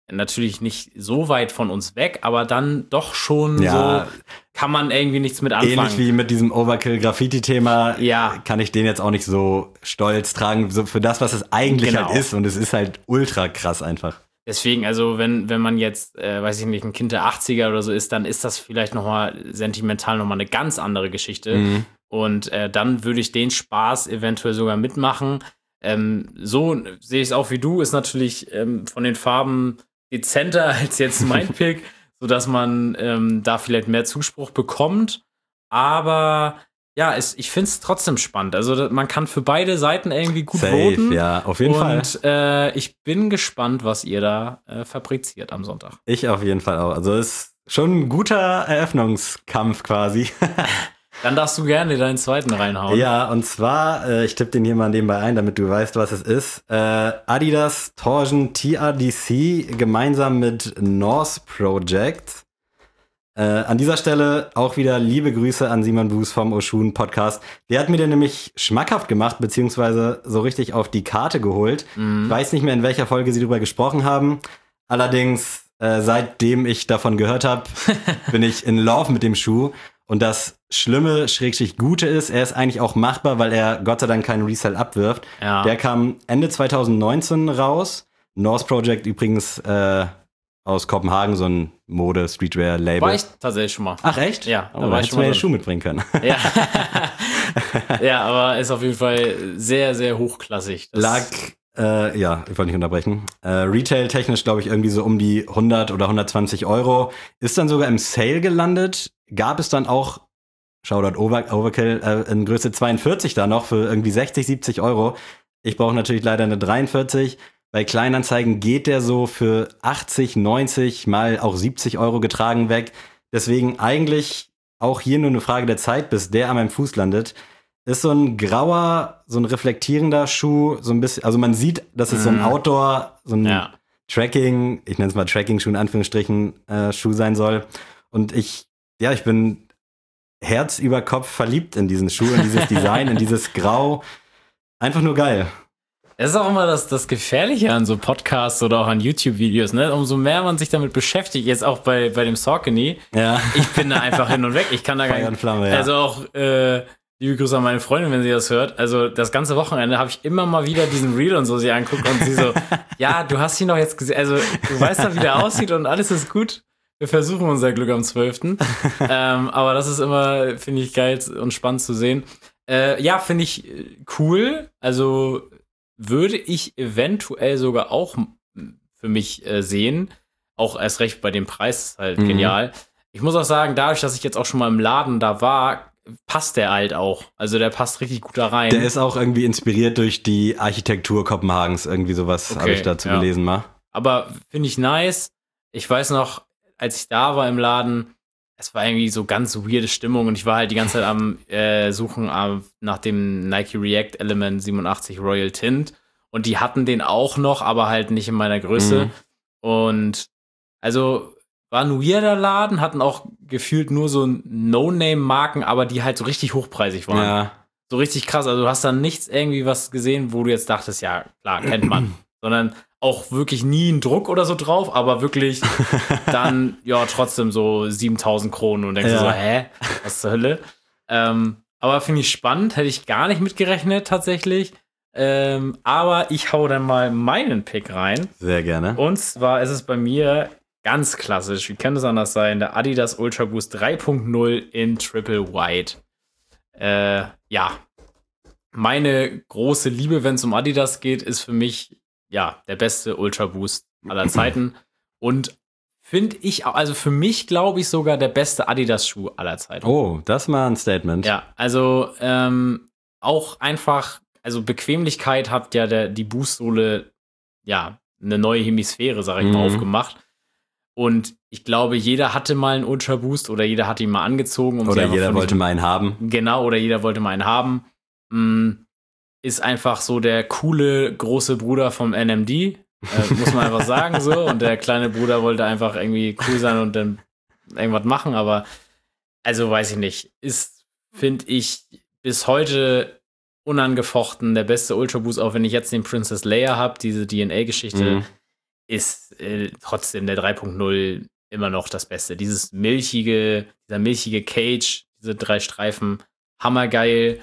nicht so weit von uns weg, aber dann doch schon Ja. so, kann man irgendwie nichts mit anfangen. Ähnlich wie mit diesem Overkill-Graffiti-Thema Ja. kann ich den jetzt auch nicht so stolz tragen, so für das, was es eigentlich Genau. halt ist. Und es ist halt ultra krass einfach. Deswegen, also wenn man jetzt, weiß ich nicht, ein Kind der 80er oder so ist, dann ist das vielleicht nochmal sentimental nochmal eine ganz andere Geschichte. Mhm. Und dann würde ich den Spaß eventuell sogar mitmachen. So sehe ich es auch wie du, ist natürlich von den Farben dezenter als jetzt mein Pick, sodass man da vielleicht mehr Zuspruch bekommt. Aber ja, ich finde es trotzdem spannend. Also man kann für beide Seiten irgendwie gut voten. Ja, auf jeden Fall. Und ich bin gespannt, was ihr da fabriziert am Sonntag. Ich auf jeden Fall auch. Also es ist schon ein guter Eröffnungskampf quasi. Dann darfst du gerne deinen zweiten reinhauen. Ja, und zwar, ich tippe den hier mal nebenbei ein, damit du weißt, was es ist. Adidas Torsion TRDC gemeinsam mit Norse Project. An dieser Stelle auch wieder liebe Grüße an Simon Buß vom Oshun Podcast. Der hat mir den nämlich schmackhaft gemacht, beziehungsweise so richtig auf die Karte geholt. Ich weiß nicht mehr, in welcher Folge sie darüber gesprochen haben. Allerdings, seitdem ich davon gehört habe, bin ich in Love mit dem Schuh. Und das Schlimme, Gute ist, er ist eigentlich auch machbar, weil er Gott sei Dank keinen Resell abwirft. Ja. Der kam Ende 2019 raus. Norse Project übrigens aus Kopenhagen, so ein Mode-Streetwear-Label. War ich tatsächlich schon mal. Ach echt? Ja, oh, da da war ich hättest schon du mir mal den drin. Schuh mitbringen können. Ja. Ja, aber ist auf jeden Fall sehr, sehr hochklassig. Das Lag, ich wollte nicht unterbrechen. Retail-technisch glaube ich irgendwie so um die 100 oder 120 Euro. Ist dann sogar im Sale gelandet. Gab es dann auch, Shoutout Overkill, in Größe 42 da noch für irgendwie 60, 70 Euro. Ich brauche natürlich leider eine 43. Bei Kleinanzeigen geht der so für 80, 90, mal auch 70 Euro getragen weg. Deswegen eigentlich auch hier nur eine Frage der Zeit, bis der an meinem Fuß landet. Ist so ein grauer, so ein reflektierender Schuh, so ein bisschen, also man sieht, dass es so ein Outdoor, so ein Ja. Tracking, ich nenne es mal Tracking-Schuh in Anführungsstrichen, Schuh sein soll. Und ich bin Herz über Kopf verliebt in diesen Schuh, in dieses Design, in dieses Grau. Einfach nur geil. Es ist auch immer das Gefährliche an so Podcasts oder auch an YouTube-Videos, ne? Umso mehr man sich damit beschäftigt, jetzt auch bei dem Saucony, Ja. ich bin da einfach hin und weg. Ich kann da gar Feuer und nicht. Flamme, ja. Also auch, liebe Grüße an meine Freundin, wenn sie das hört. Also das ganze Wochenende habe ich immer mal wieder diesen Reel und so sie anguckt und sie so, ja, du hast ihn doch jetzt gesehen, also du weißt doch, wie der aussieht und alles ist gut. Wir versuchen unser Glück am 12. Aber das ist immer, finde ich, geil und spannend zu sehen. Ja, finde ich cool. Also würde ich eventuell sogar auch für mich sehen. Auch erst recht bei dem Preis halt genial. Ich muss auch sagen, dadurch, dass ich jetzt auch schon mal im Laden da war, passt der halt auch. Also der passt richtig gut da rein. Der ist auch irgendwie inspiriert durch die Architektur Kopenhagens. Irgendwie sowas habe ich dazu gelesen mal. Aber finde ich nice. Ich weiß noch, als ich da war im Laden, es war irgendwie so ganz weirde Stimmung und ich war halt die ganze Zeit am Suchen nach dem Nike React Element 87 Royal Tint und die hatten den auch noch, aber halt nicht in meiner Größe. Und also war ein weirder Laden, hatten auch gefühlt nur so No-Name-Marken, aber die halt so richtig hochpreisig waren. Ja. So richtig krass. Also du hast dann nichts irgendwie was gesehen, wo du jetzt dachtest, ja, klar, kennt man. Sondern auch wirklich nie einen Druck oder so drauf, aber wirklich dann, ja, trotzdem so 7.000 Kronen und denkst du so, hä, was zur Hölle? Aber finde ich spannend, hätte ich gar nicht mitgerechnet tatsächlich. Aber ich hau dann mal meinen Pick rein. Sehr gerne. Und zwar ist es bei mir ganz klassisch, wie kann es anders sein, der Adidas Ultra Boost 3.0 in Triple White. Ja, meine große Liebe, wenn es um Adidas geht, ist für mich, ja, der beste Ultra Boost aller Zeiten. Und finde ich, also für mich glaube ich sogar der beste Adidas-Schuh aller Zeiten. Oh, das ist mal ein Statement. Ja, also auch einfach, also Bequemlichkeit hat ja die Boostsohle, ja, eine neue Hemisphäre, sag ich mal, aufgemacht. Und ich glaube, jeder hatte mal einen Ultra Boost oder jeder hat ihn mal angezogen. Oder jeder wollte mal einen haben. Genau, oder jeder wollte mal einen haben. Ist einfach so der coole große Bruder vom NMD, muss man einfach sagen so. Und der kleine Bruder wollte einfach irgendwie cool sein und dann irgendwas machen. Aber, also weiß ich nicht, ist, finde ich, bis heute unangefochten der beste Ultra Boost, auch wenn ich jetzt den Princess Leia habe, diese DNA-Geschichte, ist trotzdem der 3.0 immer noch das Beste. Dieser milchige Cage, diese 3 Streifen, hammergeil.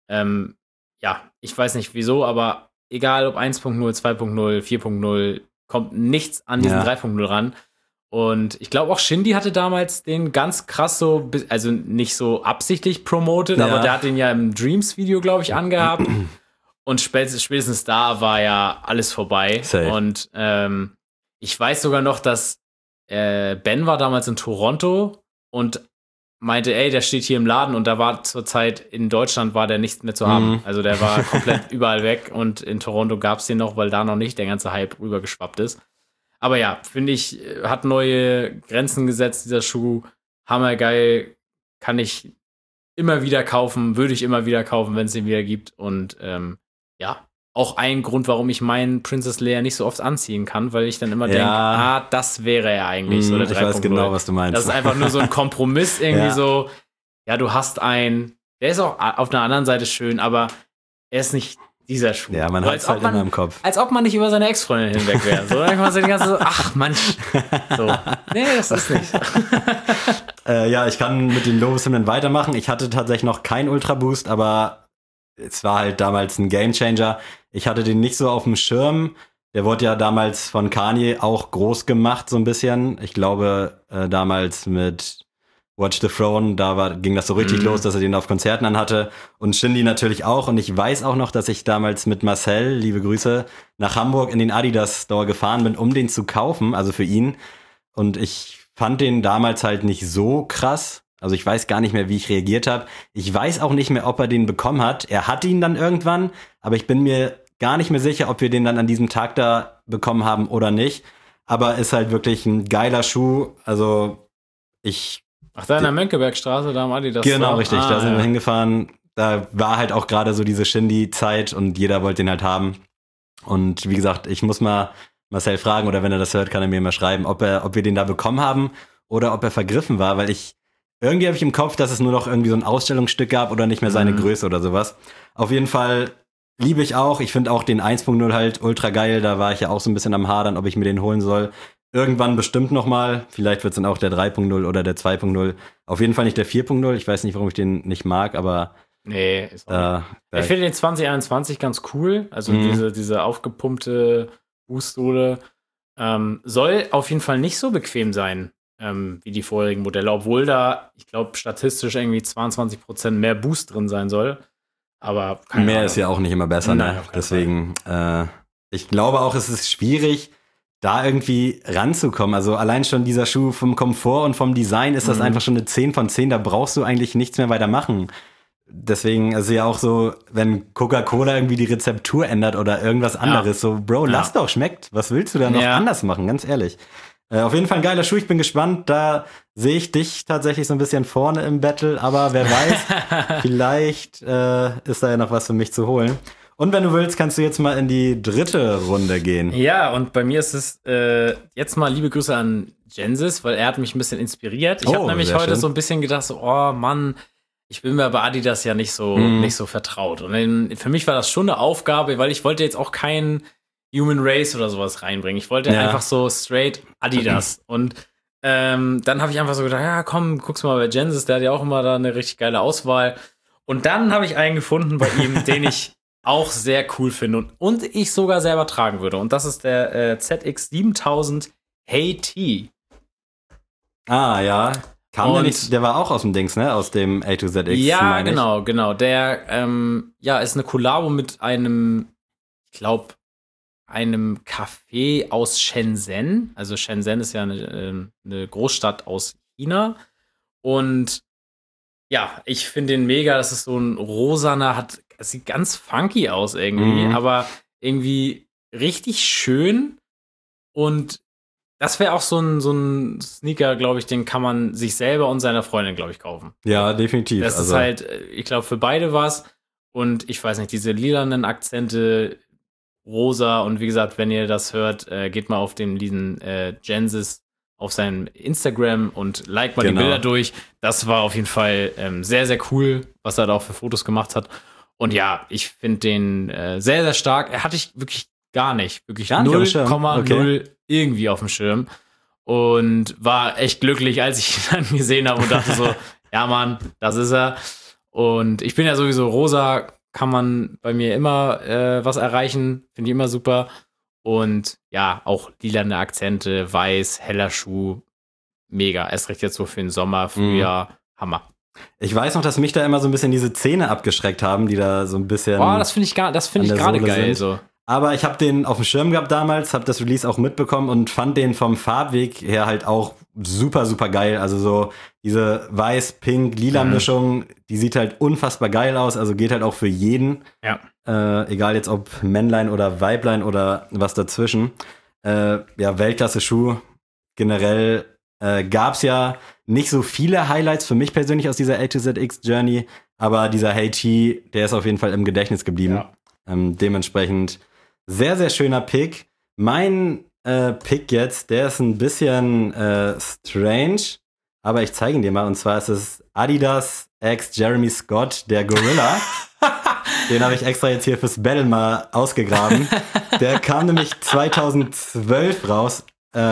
Ja, ich weiß nicht wieso, aber egal ob 1.0, 2.0, 4.0, kommt nichts an diesen 3.0 ran. Und ich glaube auch Shindy hatte damals den ganz krass so, also nicht so absichtlich promotet, aber der hat den ja im Dreams-Video, glaube ich, angehabt. Und spätestens da war ja alles vorbei. Safe. Und ich weiß sogar noch, dass Ben war damals in Toronto und meinte, ey, der steht hier im Laden, und da war zur Zeit in Deutschland war der nichts mehr zu haben. Also der war komplett überall weg, und in Toronto gab es den noch, weil da noch nicht der ganze Hype rübergeschwappt ist. Aber ja, finde ich, hat neue Grenzen gesetzt, dieser Schuh. Hammergeil, kann ich immer wieder kaufen, würde ich immer wieder kaufen, wenn es den wieder gibt. Und ja, auch ein Grund, warum ich meinen Princess Leia nicht so oft anziehen kann, weil ich dann immer denke, das wäre er eigentlich. So der 3.0. Ich weiß genau, was du meinst. Das ist einfach nur so ein Kompromiss irgendwie so. Ja, du hast einen, der ist auch auf der anderen Seite schön, aber er ist nicht dieser Schuh. Ja, man hat es halt immer im Kopf. Als ob man nicht über seine Ex-Freundin hinweg wäre. So, dann kann man sich die ganze so, ach Mensch. So. Nee, das ist nicht. Ja, ich kann mit den Lobeshymnen weitermachen. Ich hatte tatsächlich noch keinen Ultra Boost, aber es war halt damals ein Gamechanger. Ich hatte den nicht so auf dem Schirm. Der wurde ja damals von Kanye auch groß gemacht, so ein bisschen. Ich glaube, damals mit Watch the Throne, ging das so richtig los, dass er den auf Konzerten anhatte. Und Shindy natürlich auch. Und ich weiß auch noch, dass ich damals mit Marcel, liebe Grüße, nach Hamburg in den Adidas Store gefahren bin, um den zu kaufen, also für ihn. Und ich fand den damals halt nicht so krass. Also ich weiß gar nicht mehr, wie ich reagiert habe. Ich weiß auch nicht mehr, ob er den bekommen hat. Er hatte ihn dann irgendwann, aber ich bin mir gar nicht mehr sicher, ob wir den dann an diesem Tag da bekommen haben oder nicht. Aber ist halt wirklich ein geiler Schuh. Also Ach, da in der Mönckebergstraße, da am Adidas. Genau, richtig. Da sind wir hingefahren. Da war halt auch gerade so diese Shindy-Zeit und jeder wollte den halt haben. Und wie gesagt, ich muss mal Marcel fragen, oder wenn er das hört, kann er mir mal schreiben, ob wir den da bekommen haben oder ob er vergriffen war, weil irgendwie habe ich im Kopf, dass es nur noch irgendwie so ein Ausstellungsstück gab oder nicht mehr seine Größe oder sowas. Auf jeden Fall liebe ich auch. Ich finde auch den 1.0 halt ultra geil. Da war ich ja auch so ein bisschen am Hadern, ob ich mir den holen soll. Irgendwann bestimmt noch mal. Vielleicht wird es dann auch der 3.0 oder der 2.0 Auf jeden Fall nicht der 4.0. Ich weiß nicht, warum ich den nicht mag, aber nee, ist auch nicht. Ich finde den 2021 ganz cool. Also diese aufgepumpte Boostsohle soll auf jeden Fall nicht so bequem sein wie die vorherigen Modelle, obwohl da, ich glaube, statistisch irgendwie 22% mehr Boost drin sein soll. Aber mehr ist ja auch nicht immer besser, ne? Deswegen, ich glaube auch, es ist schwierig, da irgendwie ranzukommen. Also allein schon dieser Schuh vom Komfort und vom Design ist das einfach schon eine 10 von 10. Da brauchst du eigentlich nichts mehr weiter machen. Deswegen ist es ja auch so, wenn Coca-Cola irgendwie die Rezeptur ändert oder irgendwas anderes, so, Bro, lass doch, schmeckt. Was willst du da noch anders machen, ganz ehrlich? Auf jeden Fall ein geiler Schuh, ich bin gespannt. Da sehe ich dich tatsächlich so ein bisschen vorne im Battle, aber wer weiß, vielleicht ist da ja noch was für mich zu holen. Und wenn du willst, kannst du jetzt mal in die dritte Runde gehen. Ja, und bei mir ist es jetzt mal liebe Grüße an Gensis, weil er hat mich ein bisschen inspiriert. Ich habe nämlich heute so ein bisschen gedacht, so, oh Mann, ich bin mir bei Adidas ja nicht so vertraut. Und für mich war das schon eine Aufgabe, weil ich wollte jetzt auch keinen Human Race oder sowas reinbringen. Ich wollte einfach so straight Adidas. Und dann habe ich einfach so gedacht, ja komm, guck's mal bei Genesis, der hat ja auch immer da eine richtig geile Auswahl. Und dann habe ich einen gefunden bei ihm, den ich auch sehr cool finde und ich sogar selber tragen würde. Und das ist der ZX7000 Hey T. Ah, ja. Der war auch aus dem Dings, ne? Aus dem A2ZX. Ja, genau. Der ist eine Kollabo mit einem, ich glaube, einem Café aus Shenzhen. Also Shenzhen ist ja eine Großstadt aus China. Und ja, ich finde den mega. Das ist so ein rosaner, es sieht ganz funky aus irgendwie, aber irgendwie richtig schön. Und das wäre auch so ein Sneaker, glaube ich, den kann man sich selber und seiner Freundin, glaube ich, kaufen. Ja, definitiv. Das ist halt, ich glaube, für beide was. Und ich weiß nicht, diese lilanen Akzente, rosa. Und wie gesagt, wenn ihr das hört, geht mal auf diesen Genesis auf seinem Instagram und like mal die Bilder durch. Das war auf jeden Fall sehr, sehr cool, was er da auch für Fotos gemacht hat. Und ja, ich finde den sehr, sehr stark. Hatte ich wirklich gar nicht. Wirklich 0,0 irgendwie auf dem Schirm. Und war echt glücklich, als ich ihn dann gesehen habe und dachte so, ja Mann, das ist er. Und ich bin ja sowieso rosa, kann man bei mir immer was erreichen. Finde ich immer super. Und ja, auch lilane Akzente, weiß, heller Schuh, mega. Erst recht jetzt so für den Sommer, Frühjahr, Hammer. Ich weiß noch, dass mich da immer so ein bisschen diese Zähne abgeschreckt haben, die da so ein bisschen. Boah, das finde ich gerade geil. So. Aber ich habe den auf dem Schirm gehabt damals, habe das Release auch mitbekommen und fand den vom Farbweg her halt auch super, super geil. Also so diese weiß-pink-lila-Mischung, die sieht halt unfassbar geil aus. Also geht halt auch für jeden. Ja. Egal jetzt ob Männlein oder Weiblein oder was dazwischen. Weltklasse-Schuh. Generell gab's ja nicht so viele Highlights für mich persönlich aus dieser A2ZX-Journey. Aber dieser Hey T, der ist auf jeden Fall im Gedächtnis geblieben. Ja. Dementsprechend sehr, sehr schöner Pick. Mein Pick jetzt, der ist ein bisschen strange, aber ich zeige ihn dir mal. Und zwar ist es Adidas X Jeremy Scott, der Gorilla. Den habe ich extra jetzt hier fürs Battle mal ausgegraben. Der kam nämlich 2012 raus.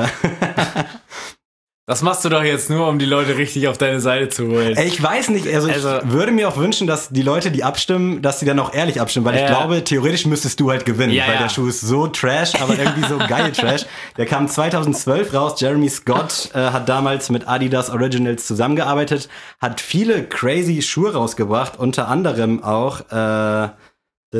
Das machst du doch jetzt nur, um die Leute richtig auf deine Seite zu holen. Ich weiß nicht, also ich würde mir auch wünschen, dass die Leute, die abstimmen, dass die dann auch ehrlich abstimmen, weil ich glaube, theoretisch müsstest du halt gewinnen, weil der Schuh ist so trash, aber irgendwie so geil trash. Der kam 2012 raus, Jeremy Scott hat damals mit Adidas Originals zusammengearbeitet, hat viele crazy Schuhe rausgebracht, unter anderem auch so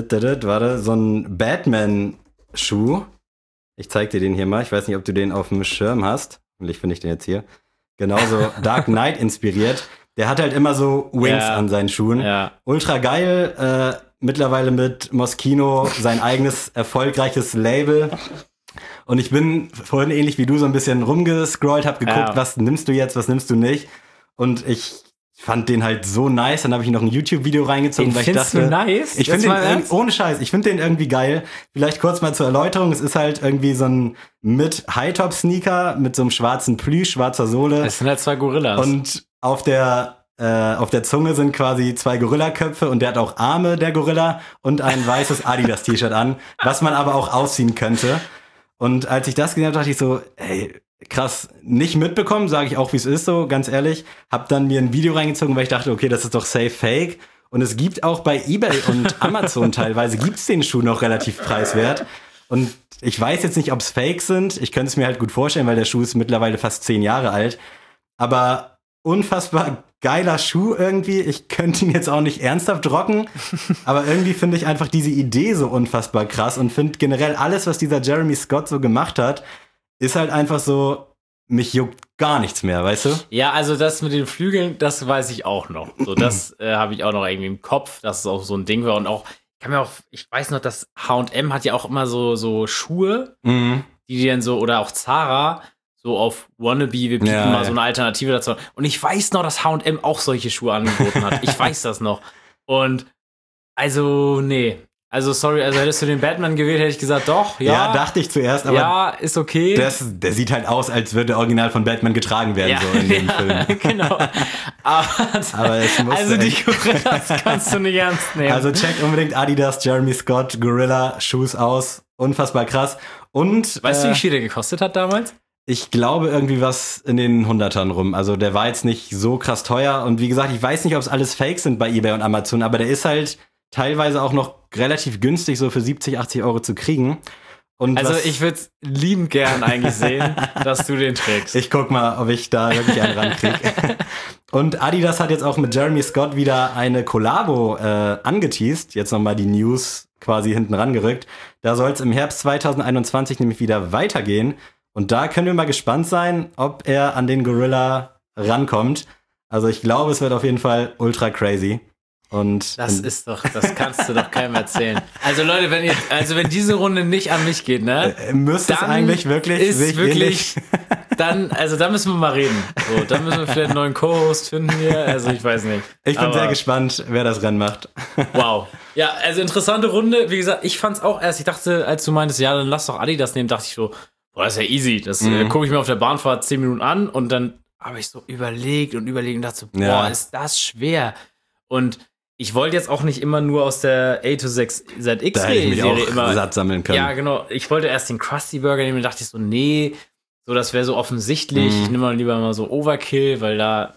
ein Batman-Schuh. Ich zeig dir den hier mal, ich weiß nicht, ob du den auf dem Schirm hast. Hoffentlich finde ich den jetzt hier. Genauso Dark Knight inspiriert. Der hat halt immer so Wings an seinen Schuhen. Ja. Ultra geil. Mittlerweile mit Moschino sein eigenes erfolgreiches Label. Und ich bin vorhin ähnlich wie du so ein bisschen rumgescrollt, hab geguckt, was nimmst du jetzt, was nimmst du nicht. Und ich fand den halt so nice. Dann habe ich noch ein YouTube-Video reingezogen, weil ich dachte, du nice? Ich finde den ohne Scheiß, ich finde den irgendwie geil. Vielleicht kurz mal zur Erläuterung. Es ist halt irgendwie so ein mit High-Top-Sneaker mit so einem schwarzen Plüsch, schwarzer Sohle. Es sind halt zwei Gorillas. Und auf der Zunge sind quasi zwei Gorillaköpfe und der hat auch Arme, der Gorilla, und ein weißes Adidas-T-Shirt an, was man aber auch ausziehen könnte. Und als ich das gesehen habe, dachte ich so, ey, krass, nicht mitbekommen, sage ich auch, wie es ist, so, ganz ehrlich. Hab dann mir ein Video reingezogen, weil ich dachte, okay, das ist doch safe fake. Und es gibt auch bei eBay und Amazon teilweise, gibt's den Schuh noch relativ preiswert. Und ich weiß jetzt nicht, ob es fake sind. Ich könnte es mir halt gut vorstellen, weil der Schuh ist mittlerweile fast 10 Jahre alt. Aber unfassbar geiler Schuh irgendwie. Ich könnte ihn jetzt auch nicht ernsthaft rocken. Aber irgendwie finde ich einfach diese Idee so unfassbar krass und finde generell alles, was dieser Jeremy Scott so gemacht hat, ist halt einfach so, mich juckt gar nichts mehr, weißt du? Ja, also das mit den Flügeln, das weiß ich auch noch. So, das habe ich auch noch irgendwie im Kopf, dass es auch so ein Ding war. Und auch, ich weiß noch, dass H&M hat ja auch immer so Schuhe, die dann so, oder auch Zara, so auf Wannabe, wir bieten mal so eine Alternative dazu. Und ich weiß noch, dass H&M auch solche Schuhe angeboten hat. Ich weiß das noch. Und also, nee. Also, sorry, hättest du den Batman gewählt, hätte ich gesagt, doch, ja. Ja, dachte ich zuerst, aber. Ja, ist okay. Der sieht halt aus, als würde der Original von Batman getragen werden, so in dem Film. Genau. Aber es muss also, die Gorillas kannst du nicht ernst nehmen. Also, check unbedingt Adidas, Jeremy Scott, Gorilla, Shoes aus. unfassbar krass. Und Weißt du, wie viel der gekostet hat damals? ich glaube irgendwie was in den Hundertern rum. Also der war jetzt nicht so krass teuer. Und wie gesagt, ich weiß nicht, ob es alles Fakes sind bei eBay und Amazon, aber der ist halt teilweise auch noch relativ günstig, so für 70, 80 Euro zu kriegen. Und Also ich würde es liebend gern eigentlich sehen, dass du den trägst. Ich guck mal, ob ich da wirklich einen rankriege. Und Adidas hat jetzt auch mit Jeremy Scott wieder eine Kollabo angeteased. Jetzt nochmal die News quasi hinten rangerückt. Da soll es im Herbst 2021 nämlich wieder weitergehen. Und da können wir mal gespannt sein, ob er an den Gorilla rankommt. Also ich glaube, es wird auf jeden Fall ultra crazy. Und Das kannst du doch keinem erzählen. Also Leute, wenn diese Runde nicht an mich geht, ne? müsste es dann eigentlich wirklich ist sich wirklich, ähnlich- da müssen wir mal reden. So, dann müssen wir vielleicht einen neuen Co-Host finden hier. Also ich weiß nicht. Ich bin Aber sehr gespannt, wer das Rennen macht. Wow. Ja, also interessante Runde. Wie gesagt, ich fand's auch erst, ich dachte, als du meintest, ja, dann lass doch Adidas nehmen, dachte ich so, boah, das ist ja easy. Das gucke ich mir auf der Bahnfahrt 10 Minuten an und dann habe ich so überlegt und dachte so, boah, Ja. ist das schwer. Und ich wollte jetzt auch nicht immer nur aus der A to 6 Da hätte ich mich ZX-Serie auch immer. satt sammeln können. Ja, genau. Ich wollte erst den Krusty Burger nehmen und dachte ich so, nee, so das wäre so offensichtlich. Ich nehme mal lieber mal so Overkill, weil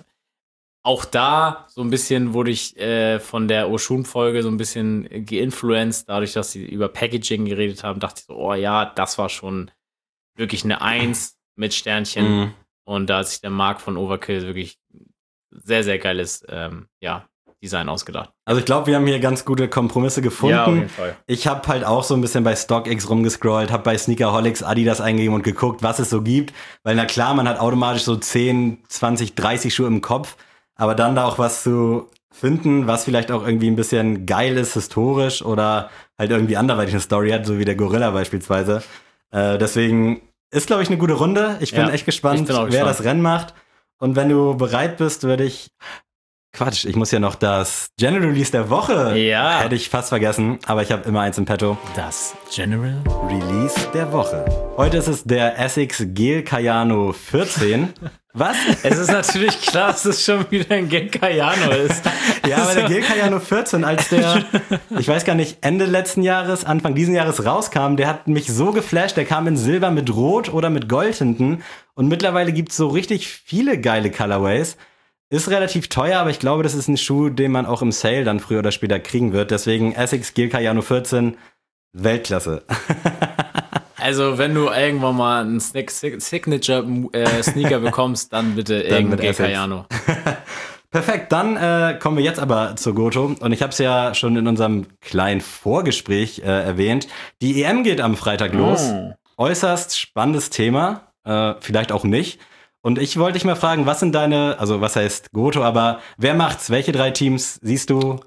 da so ein bisschen wurde ich von der Oshun-Folge so ein bisschen geinfluenced, dadurch, dass sie über Packaging geredet haben, dachte ich so, oh ja, das war schon wirklich eine 1 mit Sternchen. Mhm. Und da hat sich der Marc von Overkill wirklich sehr, sehr geiles Design ausgedacht. Also ich glaube, wir haben hier ganz gute Kompromisse gefunden. Ja, auf jeden Fall. Ich habe halt auch so ein bisschen bei StockX rumgescrollt, habe bei Sneakerholics Adidas eingegeben und geguckt, was es so gibt. Weil na klar, man hat automatisch so 10, 20, 30 Schuhe im Kopf. Aber dann da auch was zu finden, was vielleicht auch irgendwie ein bisschen geil ist, historisch oder halt irgendwie anderweitig eine Story hat, so wie der Gorilla beispielsweise. Deswegen ist, glaube ich, eine gute Runde. Ich bin Ja, echt gespannt, ich bin auch wer gespannt. das Rennen macht. Und wenn du bereit bist, würde ich... Quatsch, ich muss ja noch das General Release der Woche. Ja. Hätte ich fast vergessen, aber ich habe immer eins im Petto. Das General? Release der Woche. Heute ist es der Essex Gel Cayano 14. Was? Es ist natürlich klar, dass es schon wieder ein Gel Cayano ist. Ja, aber der Gel Cayano 14, als der, ich weiß gar nicht, Ende letzten Jahres, Anfang diesen Jahres rauskam, der hat mich so geflasht. Der kam in Silber mit Rot oder mit Gold hinten. Und mittlerweile gibt es so richtig viele geile Colorways. Ist relativ teuer, aber ich glaube, das ist ein Schuh, den man auch im Sale dann früher oder später kriegen wird. Deswegen Essex Gel Cayano 14, Weltklasse. Also, wenn du irgendwann mal einen Signature-Sneaker bekommst, dann bitte Dann irgendein mit Gel Essex. Cayano. Perfekt, dann kommen wir jetzt aber zur Goto. Und ich habe es ja schon in unserem kleinen Vorgespräch erwähnt. Die EM geht am Freitag los. Äußerst spannendes Thema, vielleicht auch nicht. Und ich wollte dich mal fragen, was sind deine, also was heißt Goto, aber wer macht's? Welche 3 Teams siehst du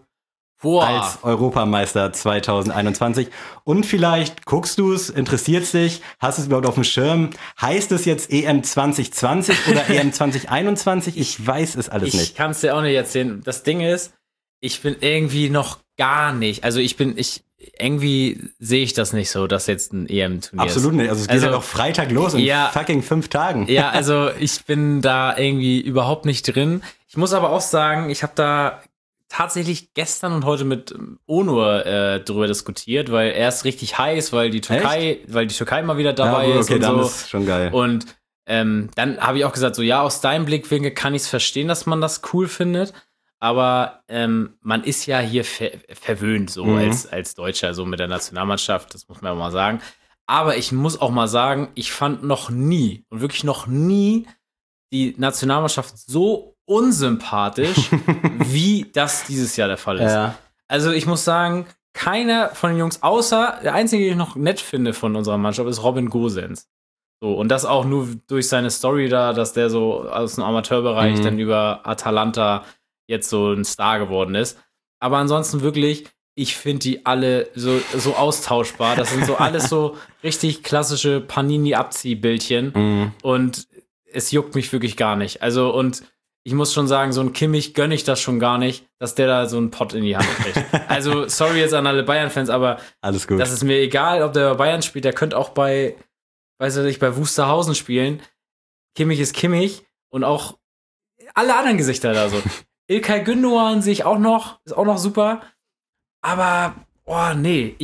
als Europameister 2021? Und vielleicht guckst du es, interessiert dich, hast du es überhaupt auf dem Schirm? Heißt es jetzt EM 2020 oder EM 2021? Ich weiß es alles Ich nicht. kann es dir auch nicht erzählen. Das Ding ist, ich bin irgendwie noch gar nicht, also irgendwie sehe ich das nicht so, dass jetzt ein EM-Turnier ist. Absolut nicht. Also es geht ja noch Freitag los in Ja. fucking 5 Tagen. Ja, also ich bin da irgendwie überhaupt nicht drin. Ich muss aber auch sagen, ich habe da tatsächlich gestern und heute mit Onur drüber diskutiert, weil er ist richtig heiß, weil die Türkei mal wieder dabei gut, ist okay, und dann so. ist schon geil. Und dann habe ich auch gesagt, so ja, aus deinem Blickwinkel kann ich es verstehen, dass man das cool findet. Aber man ist ja hier verwöhnt, so als Deutscher, so mit der Nationalmannschaft, das muss man ja mal sagen. Aber ich muss auch mal sagen, ich fand noch nie und wirklich noch nie die Nationalmannschaft so unsympathisch, wie das dieses Jahr der Fall ist. Ja. Also ich muss sagen, keiner von den Jungs, außer der einzige, den ich noch nett finde von unserer Mannschaft, ist Robin Gosens. So, und das auch nur durch seine Story da, dass der so aus dem Amateurbereich dann über Atalanta jetzt so ein Star geworden ist. Aber ansonsten wirklich, ich finde die alle so austauschbar. Das sind so alles so richtig klassische Panini-Abziehbildchen. Und es juckt mich wirklich gar nicht. Also, und ich muss schon sagen, so ein Kimmich gönne ich das schon gar nicht, dass der da so einen Pott in die Hand kriegt. Also, sorry jetzt an alle Bayern-Fans, aber Alles gut. das ist mir egal, ob der bei Bayern spielt. Der könnte auch bei Wusterhausen spielen. Kimmich ist Kimmich und auch alle anderen Gesichter da so. İlkay Gündoğan sehe ich auch noch, ist auch noch super. Aber, nee, ich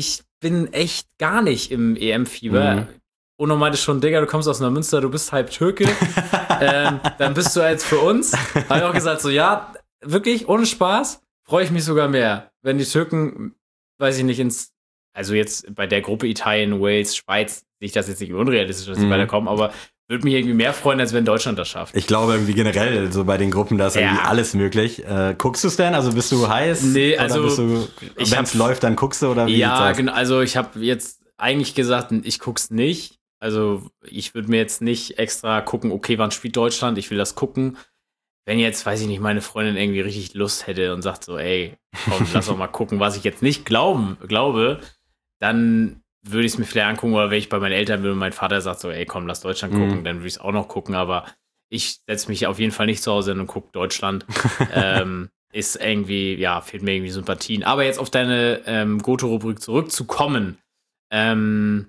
bin echt gar nicht im EM-Fieber. Ono meinte schon, Digga, du kommst aus Neumünster, du bist halb Türke. Dann bist du jetzt für uns. Habe ich auch gesagt, so ja, wirklich, ohne Spaß, freue ich mich sogar mehr. Wenn die Türken, weiß ich nicht, also jetzt bei der Gruppe Italien, Wales, Schweiz, sehe ich das jetzt nicht unrealistisch, dass sie weiterkommen, aber würde mich irgendwie mehr freuen, als wenn Deutschland das schafft. Ich glaube irgendwie generell, so bei den Gruppen, da ist irgendwie alles möglich. Guckst du es denn? Also bist du heiß? Nee, also wenn es läuft, dann guckst du oder wie? Ja, genau. Also ich habe jetzt eigentlich gesagt, ich guck's nicht. Also ich würde mir jetzt nicht extra gucken, okay, wann spielt Deutschland? Ich will das gucken. Wenn jetzt, weiß ich nicht, meine Freundin irgendwie richtig Lust hätte und sagt so, ey, komm, lass doch mal gucken, was ich jetzt nicht glaube, dann würde ich es mir vielleicht angucken, oder wenn ich bei meinen Eltern bin und mein Vater sagt so, ey, komm, lass Deutschland gucken, dann würde ich es auch noch gucken, aber ich setze mich auf jeden Fall nicht zu Hause hin und gucke Deutschland. Ist irgendwie, ja, fehlt mir irgendwie Sympathien. Aber jetzt auf deine Goto-Rubrik zurückzukommen, mein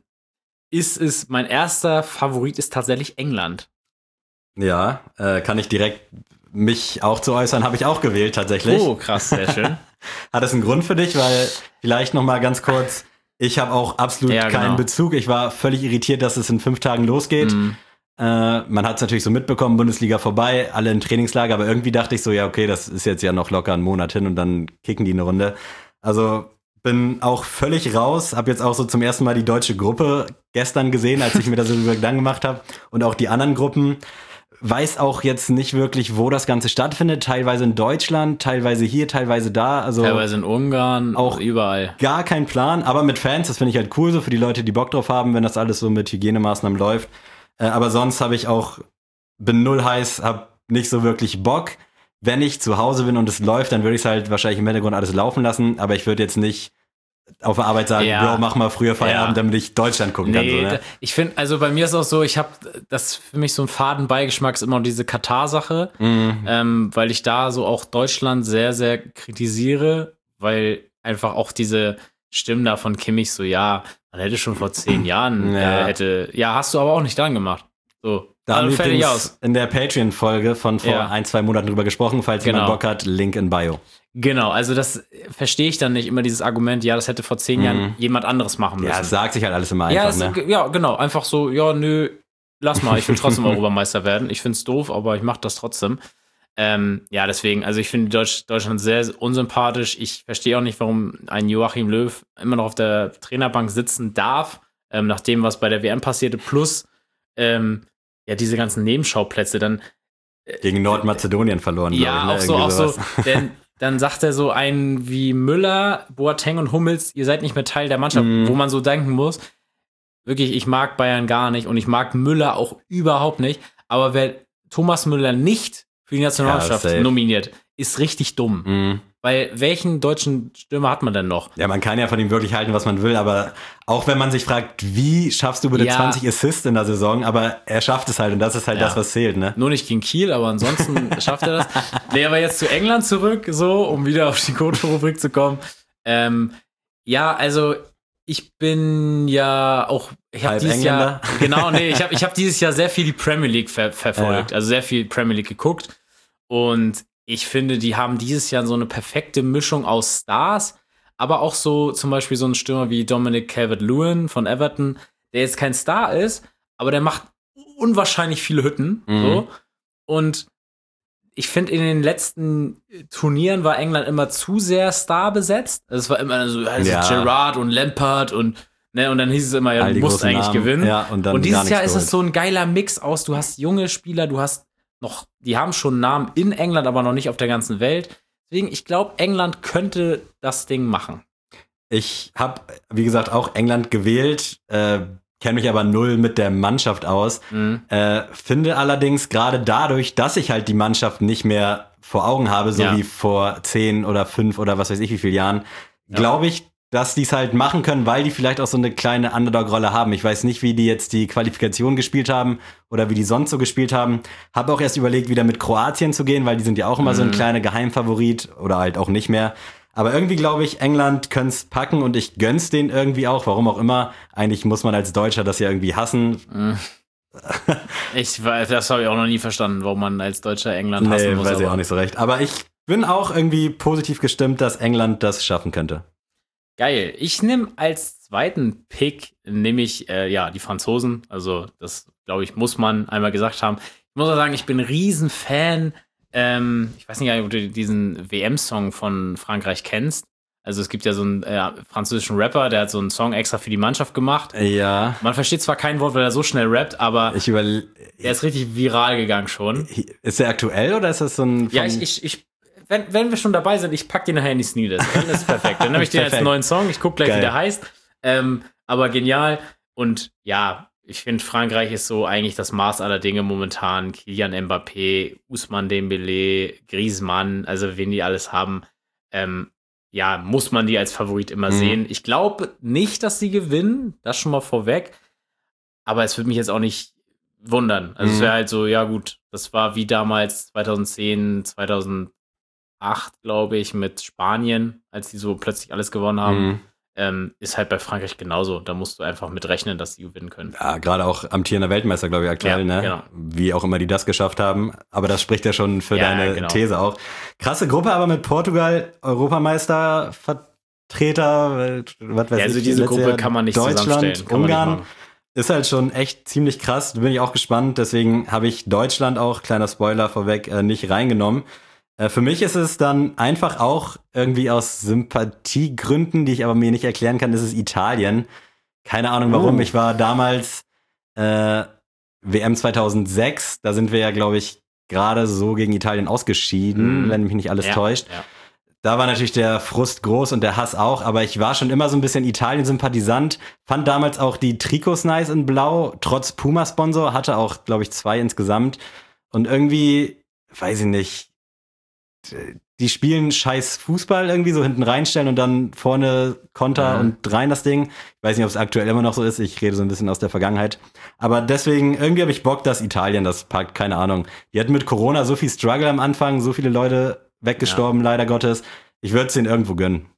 erster Favorit ist tatsächlich England. Ja, kann ich direkt mich auch zu äußern, habe ich auch gewählt tatsächlich. Oh, krass, sehr schön. Hat das einen Grund für dich? Weil vielleicht noch mal ganz kurz, ich habe auch absolut keinen Bezug. Ich war völlig irritiert, dass es in 5 Tagen losgeht. Man hat es natürlich so mitbekommen, Bundesliga vorbei, alle im Trainingslager, aber irgendwie dachte ich so, ja okay, das ist jetzt ja noch locker einen Monat hin und dann kicken die eine Runde. Also bin auch völlig raus, habe jetzt auch so zum ersten Mal die deutsche Gruppe gestern gesehen, als ich mir das so Gedanken gemacht habe und auch die anderen Gruppen. Weiß auch jetzt nicht wirklich, wo das Ganze stattfindet. Teilweise in Deutschland, teilweise hier, teilweise da. Also teilweise in Ungarn, auch überall. Gar kein Plan, aber mit Fans, das finde ich halt cool, so für die Leute, die Bock drauf haben, wenn das alles so mit Hygienemaßnahmen läuft. Aber sonst bin null heiß, hab nicht so wirklich Bock. Wenn ich zu Hause bin und es läuft, dann würde ich es halt wahrscheinlich im Hintergrund alles laufen lassen, aber ich würde jetzt nicht auf der Arbeit sagen, Bro, mach mal früher Feierabend, damit ich Deutschland gucken kann. So, ne? Ich finde, also bei mir ist auch so, ich habe das für mich so ein Fadenbeigeschmack ist immer diese Katar-Sache, weil ich da so auch Deutschland sehr, sehr kritisiere, weil einfach auch diese Stimmen da von Kimmich so, ja, man hätte schon vor 10 Jahren hast du aber auch nicht dran gemacht. So. Da haben wir in der Patreon-Folge von vor 1-2 Monaten drüber gesprochen, falls jemand Bock hat, Link in Bio. Genau, also das verstehe ich dann nicht immer, dieses Argument, ja, das hätte vor 10 Jahren jemand anderes machen müssen. Ja, es sagt sich halt alles immer einfach, ne? Ja, genau, einfach so, ja, nö, lass mal, ich will trotzdem Europameister werden. Ich find's doof, aber ich mach das trotzdem. Deswegen, also ich finde Deutschland sehr unsympathisch. Ich verstehe auch nicht, warum ein Joachim Löw immer noch auf der Trainerbank sitzen darf, nach dem, was bei der WM passierte, plus diese ganzen Nebenschauplätze dann gegen Nordmazedonien verloren, ja, glaube ich. Auch so, denn dann sagt er so einen wie Müller, Boateng und Hummels, ihr seid nicht mehr Teil der Mannschaft, wo man so denken muss, wirklich, ich mag Bayern gar nicht und ich mag Müller auch überhaupt nicht, aber wer Thomas Müller nicht für die Nationalmannschaft nominiert, ist richtig dumm. Weil welchen deutschen Stürmer hat man denn noch? Ja, man kann ja von ihm wirklich halten, was man will, aber auch wenn man sich fragt, wie schaffst du bitte 20 Assists in der Saison, aber er schafft es halt und das ist halt das, was zählt, ne? Nur nicht gegen Kiel, aber ansonsten schafft er das. Nee, aber jetzt zu England zurück, so, um wieder auf die Goto-Rubrik zu kommen. Also ich bin ja auch, ich habe dieses Jahr, ich hab dieses Jahr sehr viel die Premier League verfolgt, also sehr viel Premier League geguckt und ich finde, die haben dieses Jahr so eine perfekte Mischung aus Stars, aber auch so zum Beispiel so ein Stürmer wie Dominic Calvert-Lewin von Everton, der jetzt kein Star ist, aber der macht unwahrscheinlich viele Hütten. So. Und ich finde, in den letzten Turnieren war England immer zu sehr Star besetzt. Es war immer so, Gerrard und Lampard und dann hieß es immer, ja, du musst eigentlich gewinnen. Ja, und dieses Jahr ist es so ein geiler Mix aus, du hast junge Spieler, die haben schon Namen in England, aber noch nicht auf der ganzen Welt. Deswegen, ich glaube, England könnte das Ding machen. Ich habe, wie gesagt, auch England gewählt, kenne mich aber null mit der Mannschaft aus. Finde allerdings gerade dadurch, dass ich halt die Mannschaft nicht mehr vor Augen habe, so wie vor 10 oder 5 oder was weiß ich wie viele Jahren, glaube ich, dass die es halt machen können, weil die vielleicht auch so eine kleine Underdog-Rolle haben. Ich weiß nicht, wie die jetzt die Qualifikation gespielt haben oder wie die sonst so gespielt haben. Habe auch erst überlegt, wieder mit Kroatien zu gehen, weil die sind ja auch immer so ein kleiner Geheimfavorit oder halt auch nicht mehr. Aber irgendwie glaube ich, England könnte es packen und ich gönn's denen irgendwie auch, warum auch immer. Eigentlich muss man als Deutscher das ja irgendwie hassen. Das habe ich auch noch nie verstanden, warum man als Deutscher England hassen muss. Nee, weiß ich auch nicht so recht. Aber ich bin auch irgendwie positiv gestimmt, dass England das schaffen könnte. Geil. Ich nehme als zweiten Pick nehme ich die Franzosen. Also das, glaube ich, muss man einmal gesagt haben. Ich muss auch sagen, ich bin ein Riesenfan. Ich weiß nicht, ob du diesen WM-Song von Frankreich kennst. Also es gibt ja so einen französischen Rapper, der hat so einen Song extra für die Mannschaft gemacht. Ja. Man versteht zwar kein Wort, weil er so schnell rappt, aber der ist richtig viral gegangen schon. Ist der aktuell oder ist das so ein... Ja, wenn wir schon dabei sind, ich pack den nachher in die Sneelist. Dann ist perfekt. Dann nehme ich den als neuen Song. Ich gucke gleich, wie der heißt. Aber genial. Und ja, ich finde, Frankreich ist so eigentlich das Maß aller Dinge momentan. Kylian Mbappé, Ousmane Dembélé, Griezmann, also wen die alles haben. Muss man die als Favorit immer sehen. Ich glaube nicht, dass sie gewinnen. Das schon mal vorweg. Aber es würde mich jetzt auch nicht wundern. Also es wäre halt so, ja gut, das war wie damals 2010, 2008, glaube ich, mit Spanien, als die so plötzlich alles gewonnen haben. Ist halt bei Frankreich genauso. Da musst du einfach mit rechnen, dass die gewinnen können. Ja, gerade auch amtierender Weltmeister, glaube ich, aktuell, ne? Genau. Wie auch immer die das geschafft haben. Aber das spricht ja schon für deine These auch. Krasse Gruppe, aber mit Portugal, Europameistervertreter, was weiß ich. Also diese Gruppe kann man nicht Deutschland, Ungarn. Ist halt schon echt ziemlich krass. Da bin ich auch gespannt. Deswegen habe ich Deutschland auch, kleiner Spoiler vorweg, nicht reingenommen. Für mich ist es dann einfach auch irgendwie aus Sympathiegründen, die ich aber mir nicht erklären kann, ist es Italien. Keine Ahnung warum. Ich war damals WM 2006. Da sind wir ja, glaube ich, gerade so gegen Italien ausgeschieden, wenn mich nicht alles täuscht. Ja. Da war natürlich der Frust groß und der Hass auch, aber ich war schon immer so ein bisschen Italien-Sympathisant, fand damals auch die Trikots nice in Blau, trotz Puma-Sponsor, hatte auch, glaube ich, 2 insgesamt. Und irgendwie, weiß ich nicht, die spielen scheiß Fußball irgendwie, so hinten reinstellen und dann vorne Konter und rein das Ding. Ich weiß nicht, ob es aktuell immer noch so ist, ich rede so ein bisschen aus der Vergangenheit. Aber deswegen, irgendwie habe ich Bock, dass Italien das packt, keine Ahnung. Die hatten mit Corona so viel Struggle am Anfang, so viele Leute weggestorben, leider Gottes. Ich würde es denen irgendwo gönnen.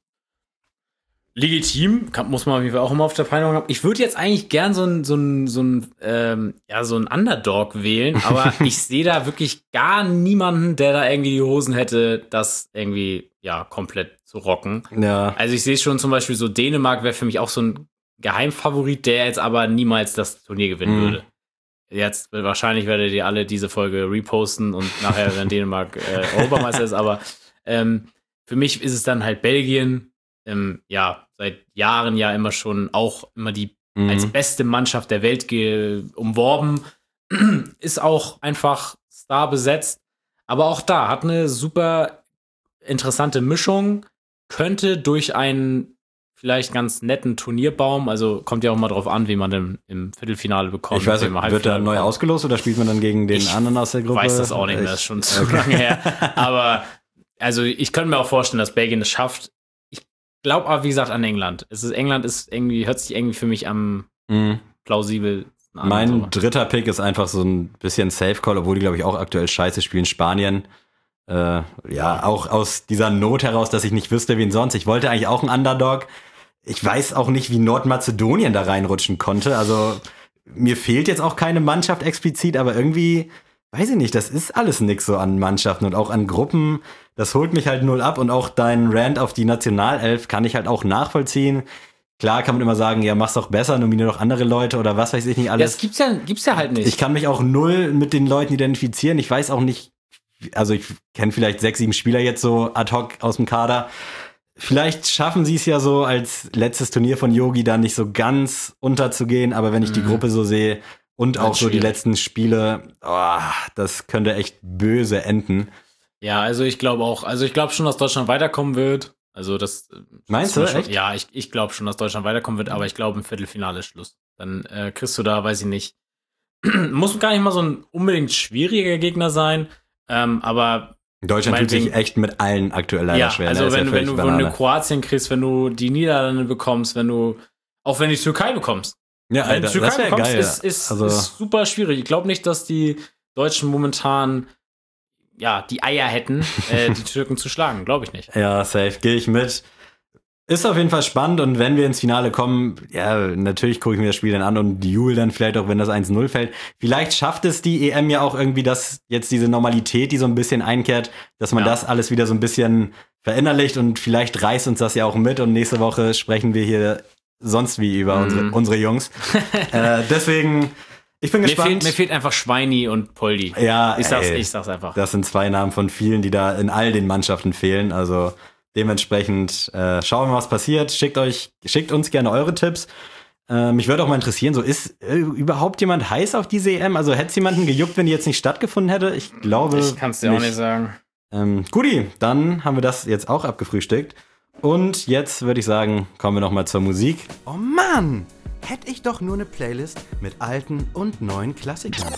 Legitim, muss man auf jeden Fall auch immer auf der Peilung haben. Ich würde jetzt eigentlich gern so einen Underdog wählen, aber ich sehe da wirklich gar niemanden, der da irgendwie die Hosen hätte, das irgendwie komplett zu rocken. Ja. Also ich sehe schon zum Beispiel so, Dänemark wäre für mich auch so ein Geheimfavorit, der jetzt aber niemals das Turnier gewinnen würde. Jetzt wahrscheinlich werdet ihr alle diese Folge reposten und nachher, wenn Dänemark Europameister ist, aber für mich ist es dann halt Belgien, seit Jahren ja immer schon auch immer die als beste Mannschaft der Welt umworben, ist auch einfach star besetzt, aber auch da hat eine super interessante Mischung, könnte durch einen vielleicht ganz netten Turnierbaum, also kommt ja auch mal drauf an, wie man denn im Viertelfinale bekommt. Ich weiß nicht, wird da neu ausgelost oder spielt man dann gegen den anderen aus der Gruppe? Ich weiß das auch nicht mehr, das ist schon zu lange her, aber also ich könnte mir auch vorstellen, dass Belgien es schafft. Ich glaube aber, wie gesagt, an England. England ist irgendwie, hört sich irgendwie für mich am plausibel an. Mein dritter Pick ist einfach so ein bisschen Safe Call, obwohl die, glaube ich, auch aktuell scheiße spielen. Spanien. Auch aus dieser Not heraus, dass ich nicht wüsste, wen sonst. Ich wollte eigentlich auch einen Underdog. Ich weiß auch nicht, wie Nordmazedonien da reinrutschen konnte. Also mir fehlt jetzt auch keine Mannschaft explizit, aber irgendwie, weiß ich nicht, das ist alles nix so an Mannschaften und auch an Gruppen. Das holt mich halt null ab und auch dein Rant auf die Nationalelf kann ich halt auch nachvollziehen. Klar kann man immer sagen, ja, mach's doch besser, nominiere doch andere Leute oder was weiß ich nicht alles. Das gibt's ja halt nicht. Ich kann mich auch null mit den Leuten identifizieren. Ich weiß auch nicht, also ich kenne vielleicht 6, 7 Spieler jetzt so ad hoc aus dem Kader. Vielleicht schaffen sie es ja so als letztes Turnier von Yogi dann nicht so ganz unterzugehen, aber wenn ich die Gruppe so sehe und auch so die letzten Spiele, das könnte echt böse enden. Ja, also ich glaube schon, dass Deutschland weiterkommen wird. Also das meinst du echt? Ja, ich glaube schon, dass Deutschland weiterkommen wird, aber ich glaube im Viertelfinale ist Schluss. Dann kriegst du da, weiß ich nicht, muss gar nicht mal so ein unbedingt schwieriger Gegner sein, aber Deutschland tut sich echt mit allen aktuell leider schwer. Also wenn du Kroatien kriegst, wenn du die Niederlande bekommst, wenn du die Türkei bekommst. Ja, wenn du die Türkei bekommst, geil, ist super schwierig. Ich glaube nicht, dass die Deutschen momentan die Eier hätten, die Türken zu schlagen. Glaube ich nicht. Ja, safe. Gehe ich mit. Ist auf jeden Fall spannend und wenn wir ins Finale kommen, ja, natürlich gucke ich mir das Spiel dann an und jubel dann vielleicht auch, wenn das 1-0 fällt. Vielleicht schafft es die EM ja auch irgendwie, dass jetzt diese Normalität, die so ein bisschen einkehrt, dass man das alles wieder so ein bisschen verinnerlicht und vielleicht reißt uns das ja auch mit und nächste Woche sprechen wir hier sonst wie über unsere Jungs. Deswegen, ich bin gespannt. Mir fehlt einfach Schweini und Poldi. Ja, ich sag's einfach. Das sind 2 Namen von vielen, die da in all den Mannschaften fehlen. Also dementsprechend schauen wir mal, was passiert. Schickt uns gerne eure Tipps. Mich würde auch mal interessieren, so ist überhaupt jemand heiß auf diese EM? Also hätte es jemanden gejuckt, wenn die jetzt nicht stattgefunden hätte? Ich glaube Ich kann es dir auch nicht sagen. Guti, dann haben wir das jetzt auch abgefrühstückt. Und jetzt würde ich sagen, kommen wir nochmal zur Musik. Oh Mann, hätte ich doch nur eine Playlist mit alten und neuen Klassikern.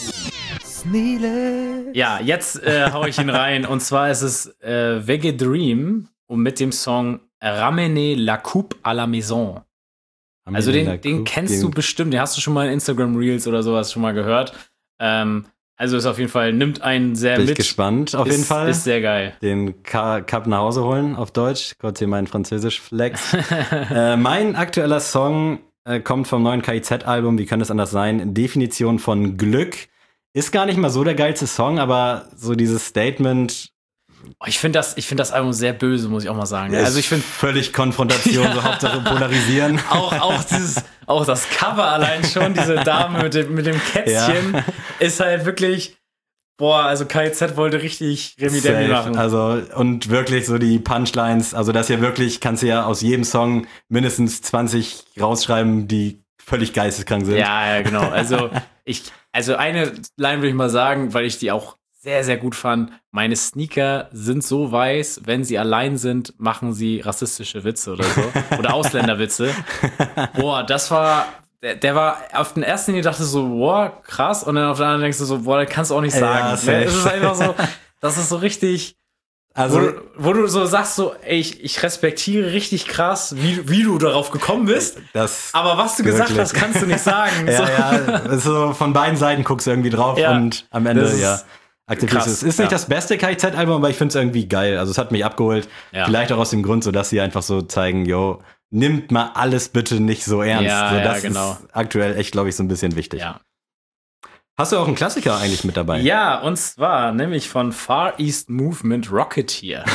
Sneele. Ja, jetzt hau ich ihn rein. Und zwar ist es Veggie Dream und mit dem Song Ramenez la coupe à la maison. Also den kennst du bestimmt, den hast du schon mal in Instagram Reels oder sowas schon mal gehört. Also ist auf jeden Fall, nimmt einen sehr Bin mit. ich gespannt, auf jeden Fall. Ist sehr geil. Den Cup nach Hause holen auf Deutsch. Kurz hier mein Französisch-Flex. Mein aktueller Song kommt vom neuen KIZ-Album, wie könnte es anders sein? Definition von Glück. Ist gar nicht mal so der geilste Song, aber so dieses Statement. Ich finde das Album sehr böse, muss ich auch mal sagen. Also ich finde völlig Konfrontation, so Hauptsache polarisieren. Auch das Cover allein schon, diese Dame mit dem Kätzchen, ist halt wirklich, also KIZ wollte richtig Remi-Demi machen. Also, und wirklich so die Punchlines, also das hier wirklich, kannst du ja aus jedem Song mindestens 20 rausschreiben, die völlig geisteskrank sind. Ja, genau. Also eine Line würde ich mal sagen, weil ich die auch sehr, sehr gut fand. Meine Sneaker sind so weiß, wenn sie allein sind, machen sie rassistische Witze oder so. Oder Ausländerwitze. Das war, der war auf den ersten, die dachte so, krass. Und dann auf der anderen denkst du so, das kannst du auch nicht sagen. Es ist einfach so, das ist so richtig, also, wo du so sagst, so, ey, ich respektiere richtig krass, wie du darauf gekommen bist. Aber was du gesagt hast, kannst du nicht sagen. So von beiden Seiten guckst du irgendwie drauf und am Ende, akzeptierst du es. Ist nicht das beste KIZ-Album, aber ich finde es irgendwie geil. Also es hat mich abgeholt. Ja. Vielleicht auch aus dem Grund, so dass sie einfach so zeigen, nimmt mal alles bitte nicht so ernst. Das ist aktuell echt, glaube ich, so ein bisschen wichtig. Ja. Hast du auch einen Klassiker eigentlich mit dabei? Ja, und zwar nämlich von Far East Movement Rocketeer.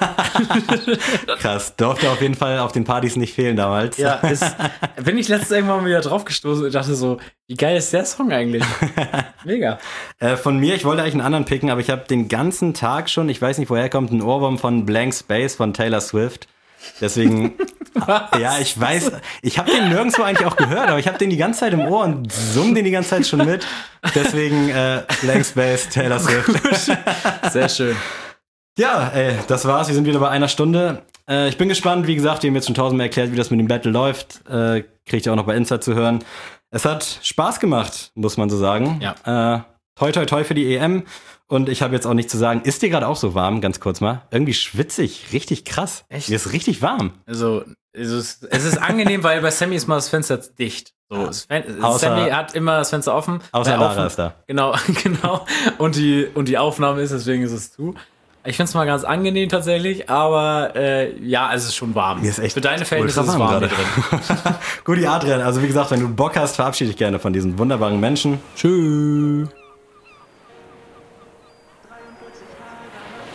Krass, durfte auf jeden Fall auf den Partys nicht fehlen damals. Ja, bin ich letztens irgendwann mal wieder drauf gestoßen und dachte so, wie geil ist der Song eigentlich? Mega. Von mir, ich wollte eigentlich einen anderen picken, aber ich habe den ganzen Tag schon, ich weiß nicht, woher kommt, ein Ohrwurm von Blank Space von Taylor Swift. Deswegen, ich weiß, ich habe den nirgendwo eigentlich auch gehört, aber ich habe den die ganze Zeit im Ohr und summ den die ganze Zeit schon mit. Deswegen Blank Space, Taylor Swift. Sehr schön. Ja, das war's. Wir sind wieder bei 1 Stunde. Ich bin gespannt. Wie gesagt, wir haben jetzt schon 1000-mal erklärt, wie das mit dem Battle läuft. Kriegt ihr auch noch bei Insta zu hören. Es hat Spaß gemacht, muss man so sagen. Ja. Toi, toi, toi für die EM. Und ich habe jetzt auch nicht zu sagen, ist dir gerade auch so warm, ganz kurz mal? Irgendwie schwitzig, richtig krass. Echt? Mir ist richtig warm. Also es ist angenehm, weil bei Sammy ist mal das Fenster dicht. So, Sammy hat immer das Fenster offen. Außer Lara ist da. Genau. Und die Aufnahme ist, deswegen ist es zu. Ich finde es mal ganz angenehm tatsächlich, aber es ist schon warm. Mir ist echt für deine Verhältnisse ist es warm hier drin. Guti Adrian, also wie gesagt, wenn du Bock hast, verabschiede dich gerne von diesen wunderbaren Menschen. Tschüss.